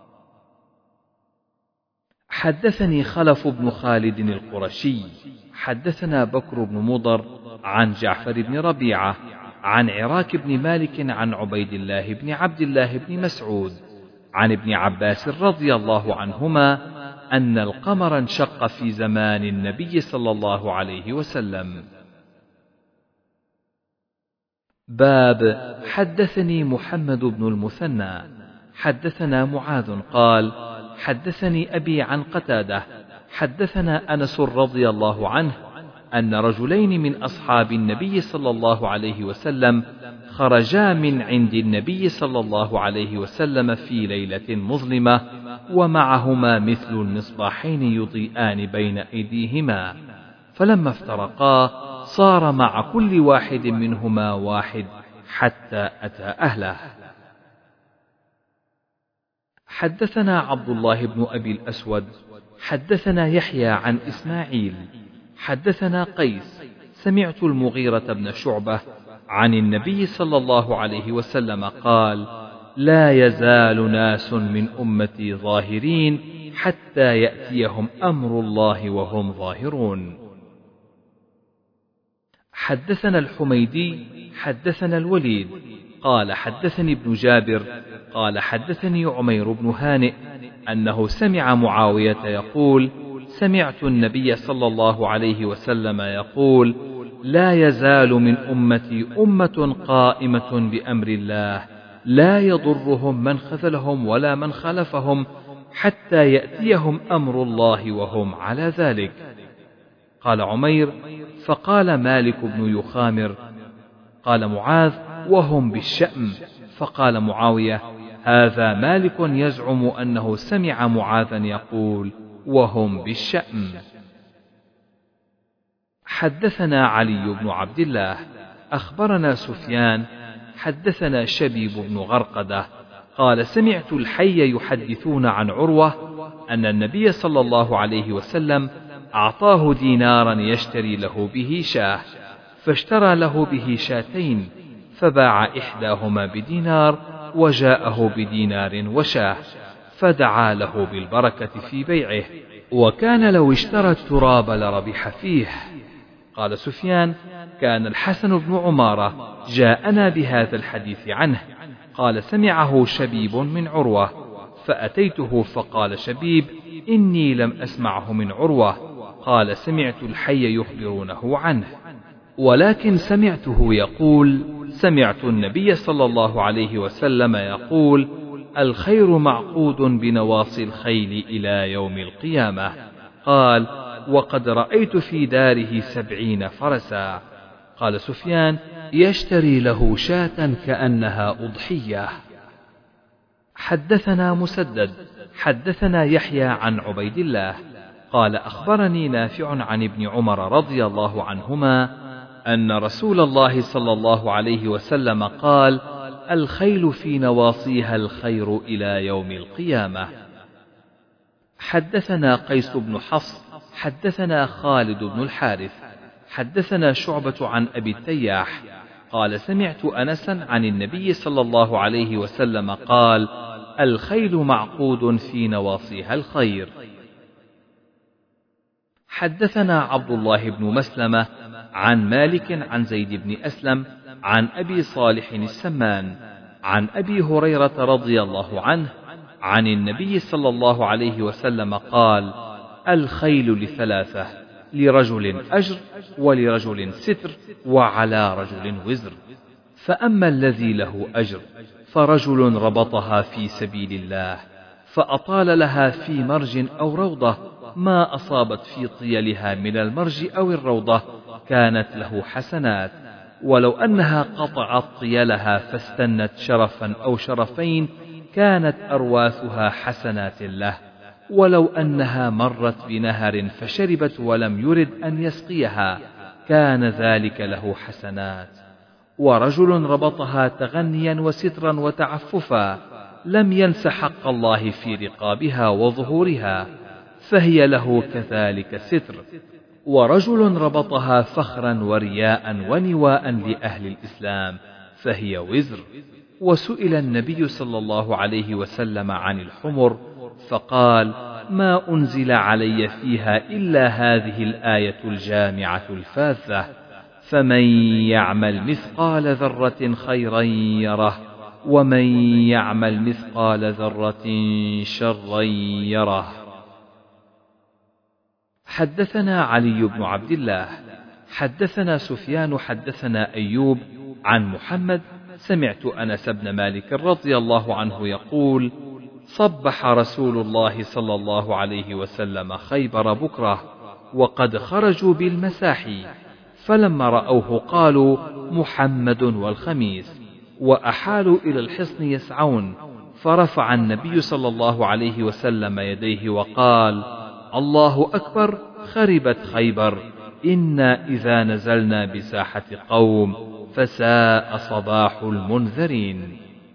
حدثني خلف بن خالد القرشي حدثنا بكر بن مضر عن جعفر بن ربيعة عن عراك بن مالك عن عبيد الله بن عبد الله بن مسعود عن ابن عباس رضي الله عنهما أن القمر انشق في زمان النبي صلى الله عليه وسلم. باب حدثني محمد بن المثنى حدثنا معاذ قال: حدثني أبي عن قتادة حدثنا أنس رضي الله عنه أن رجلين من أصحاب النبي صلى الله عليه وسلم خرجا من عند النبي صلى الله عليه وسلم في ليلة مظلمة ومعهما مثل المصباحين يضيئان بين أيديهما، فلما افترقا صار مع كل واحد منهما واحد حتى أتى أهله. حدثنا عبد الله بن أبي الأسود حدثنا يحيى عن إسماعيل حدثنا قيس سمعت المغيرة بن شعبة عن النبي صلى الله عليه وسلم قال: لا يزال ناس من أمتي ظاهرين حتى يأتيهم أمر الله وهم ظاهرون. حدثنا الحميدي حدثنا الوليد قال: حدثني ابن جابر قال: حدثني عمير بن هانئ أنه سمع معاوية يقول: سمعت النبي صلى الله عليه وسلم يقول: لا يزال من أمتي أمة قائمة بأمر الله لا يضرهم من خذلهم ولا من خلفهم حتى يأتيهم أمر الله وهم على ذلك. قال عمير: فقال مالك بن يخامر: قال معاذ: وهم بالشأم. فقال معاوية: هذا مالك يزعم أنه سمع معاذا يقول وهم بالشأم. حدثنا علي بن عبد الله أخبرنا سفيان حدثنا شبيب بن غرقدة قال سمعت الحي يحدثون عن عروة أن النبي صلى الله عليه وسلم أعطاه دينارا يشتري له به شاه، فاشترى له به شاتين، فباع إحداهما بدينار وجاءه بدينار وشاه، فدعا له بالبركة في بيعه، وكان لو اشترى التراب لربح فيه. قال سفيان كان الحسن بن عمارة جاءنا بهذا الحديث عنه، قال سمعه شبيب من عروة، فأتيته فقال شبيب إني لم أسمعه من عروة، قال سمعت الحي يخبرونه عنه، ولكن سمعته يقول سمعت النبي صلى الله عليه وسلم يقول الخير معقود بنواصي الخيل إلى يوم القيامة. قال وقد رأيت في داره 70 فرسا. قال سفيان يشتري له شاة كأنها أضحية. حدثنا مسدد حدثنا يحيى عن عبيد الله قال أخبرني نافع عن ابن عمر رضي الله عنهما أن رسول الله صلى الله عليه وسلم قال الخيل في نواصيها الخير إلى يوم القيامة. حدثنا قيس بن حفص حدثنا خالد بن الحارث حدثنا شعبة عن أبي التياح قال سمعت أنسا عن النبي صلى الله عليه وسلم قال الخيل معقود في نواصيها الخير. حدثنا عبد الله بن مسلمة عن مالك عن زيد بن أسلم عن أبي صالح السمان عن أبي هريرة رضي الله عنه عن النبي صلى الله عليه وسلم قال الخيل ل3: لرجل أجر ولرجل ستر وعلى رجل وزر. فأما الذي له أجر فرجل ربطها في سبيل الله فأطال لها في مرج أو روضة ما أصابت في طيلها من المرج أو الروضة كانت له حسنات، ولو أنها قطعت طيلها فاستنت شرفا أو شرفين كانت أرواثها حسنات له، ولو أنها مرت بنهر فشربت ولم يرد أن يسقيها كان ذلك له حسنات. ورجل ربطها تغنيا وسترا وتعففا لم ينس حق الله في رقابها وظهورها فهي له كذلك ستر. ورجل ربطها فخرا ورياء ونواء لأهل الإسلام فهي وزر. وسئل النبي صلى الله عليه وسلم عن الحمر فقال ما أنزل علي فيها إلا هذه الآية الجامعة الفاذة فمن يعمل مثقال ذرة خيرا يره ومن يعمل مثقال ذرة شرا يره. حدثنا علي بن عبد الله حدثنا سفيان حدثنا أيوب عن محمد سمعت أنس بن مالك رضي الله عنه يقول صبح رسول الله صلى الله عليه وسلم خيبر بكرة وقد خرجوا بالمساحي، فلما رأوه قالوا محمد والخميس، وأحالوا إلى الحصن يسعون، فرفع النبي صلى الله عليه وسلم يديه وقال الله أكبر خربت خيبر، إنا إذا نزلنا بساحة قوم فساء صباح المنذرين.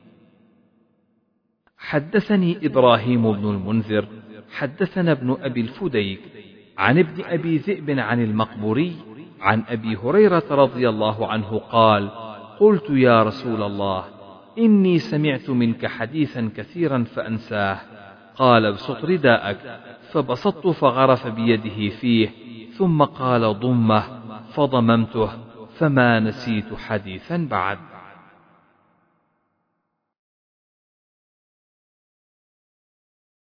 حدثني إبراهيم بن المنذر حدثنا ابن أبي الفديك عن ابن أبي ذئب عن المقبوري عن أبي هريرة رضي الله عنه قال قلت يا رسول الله إني سمعت منك حديثا كثيرا فأنساه، قال ابسط رداءك، فبسطت فغرف بيده فيه ثم قال ضمه، فضممته فما نسيت حديثا بعد.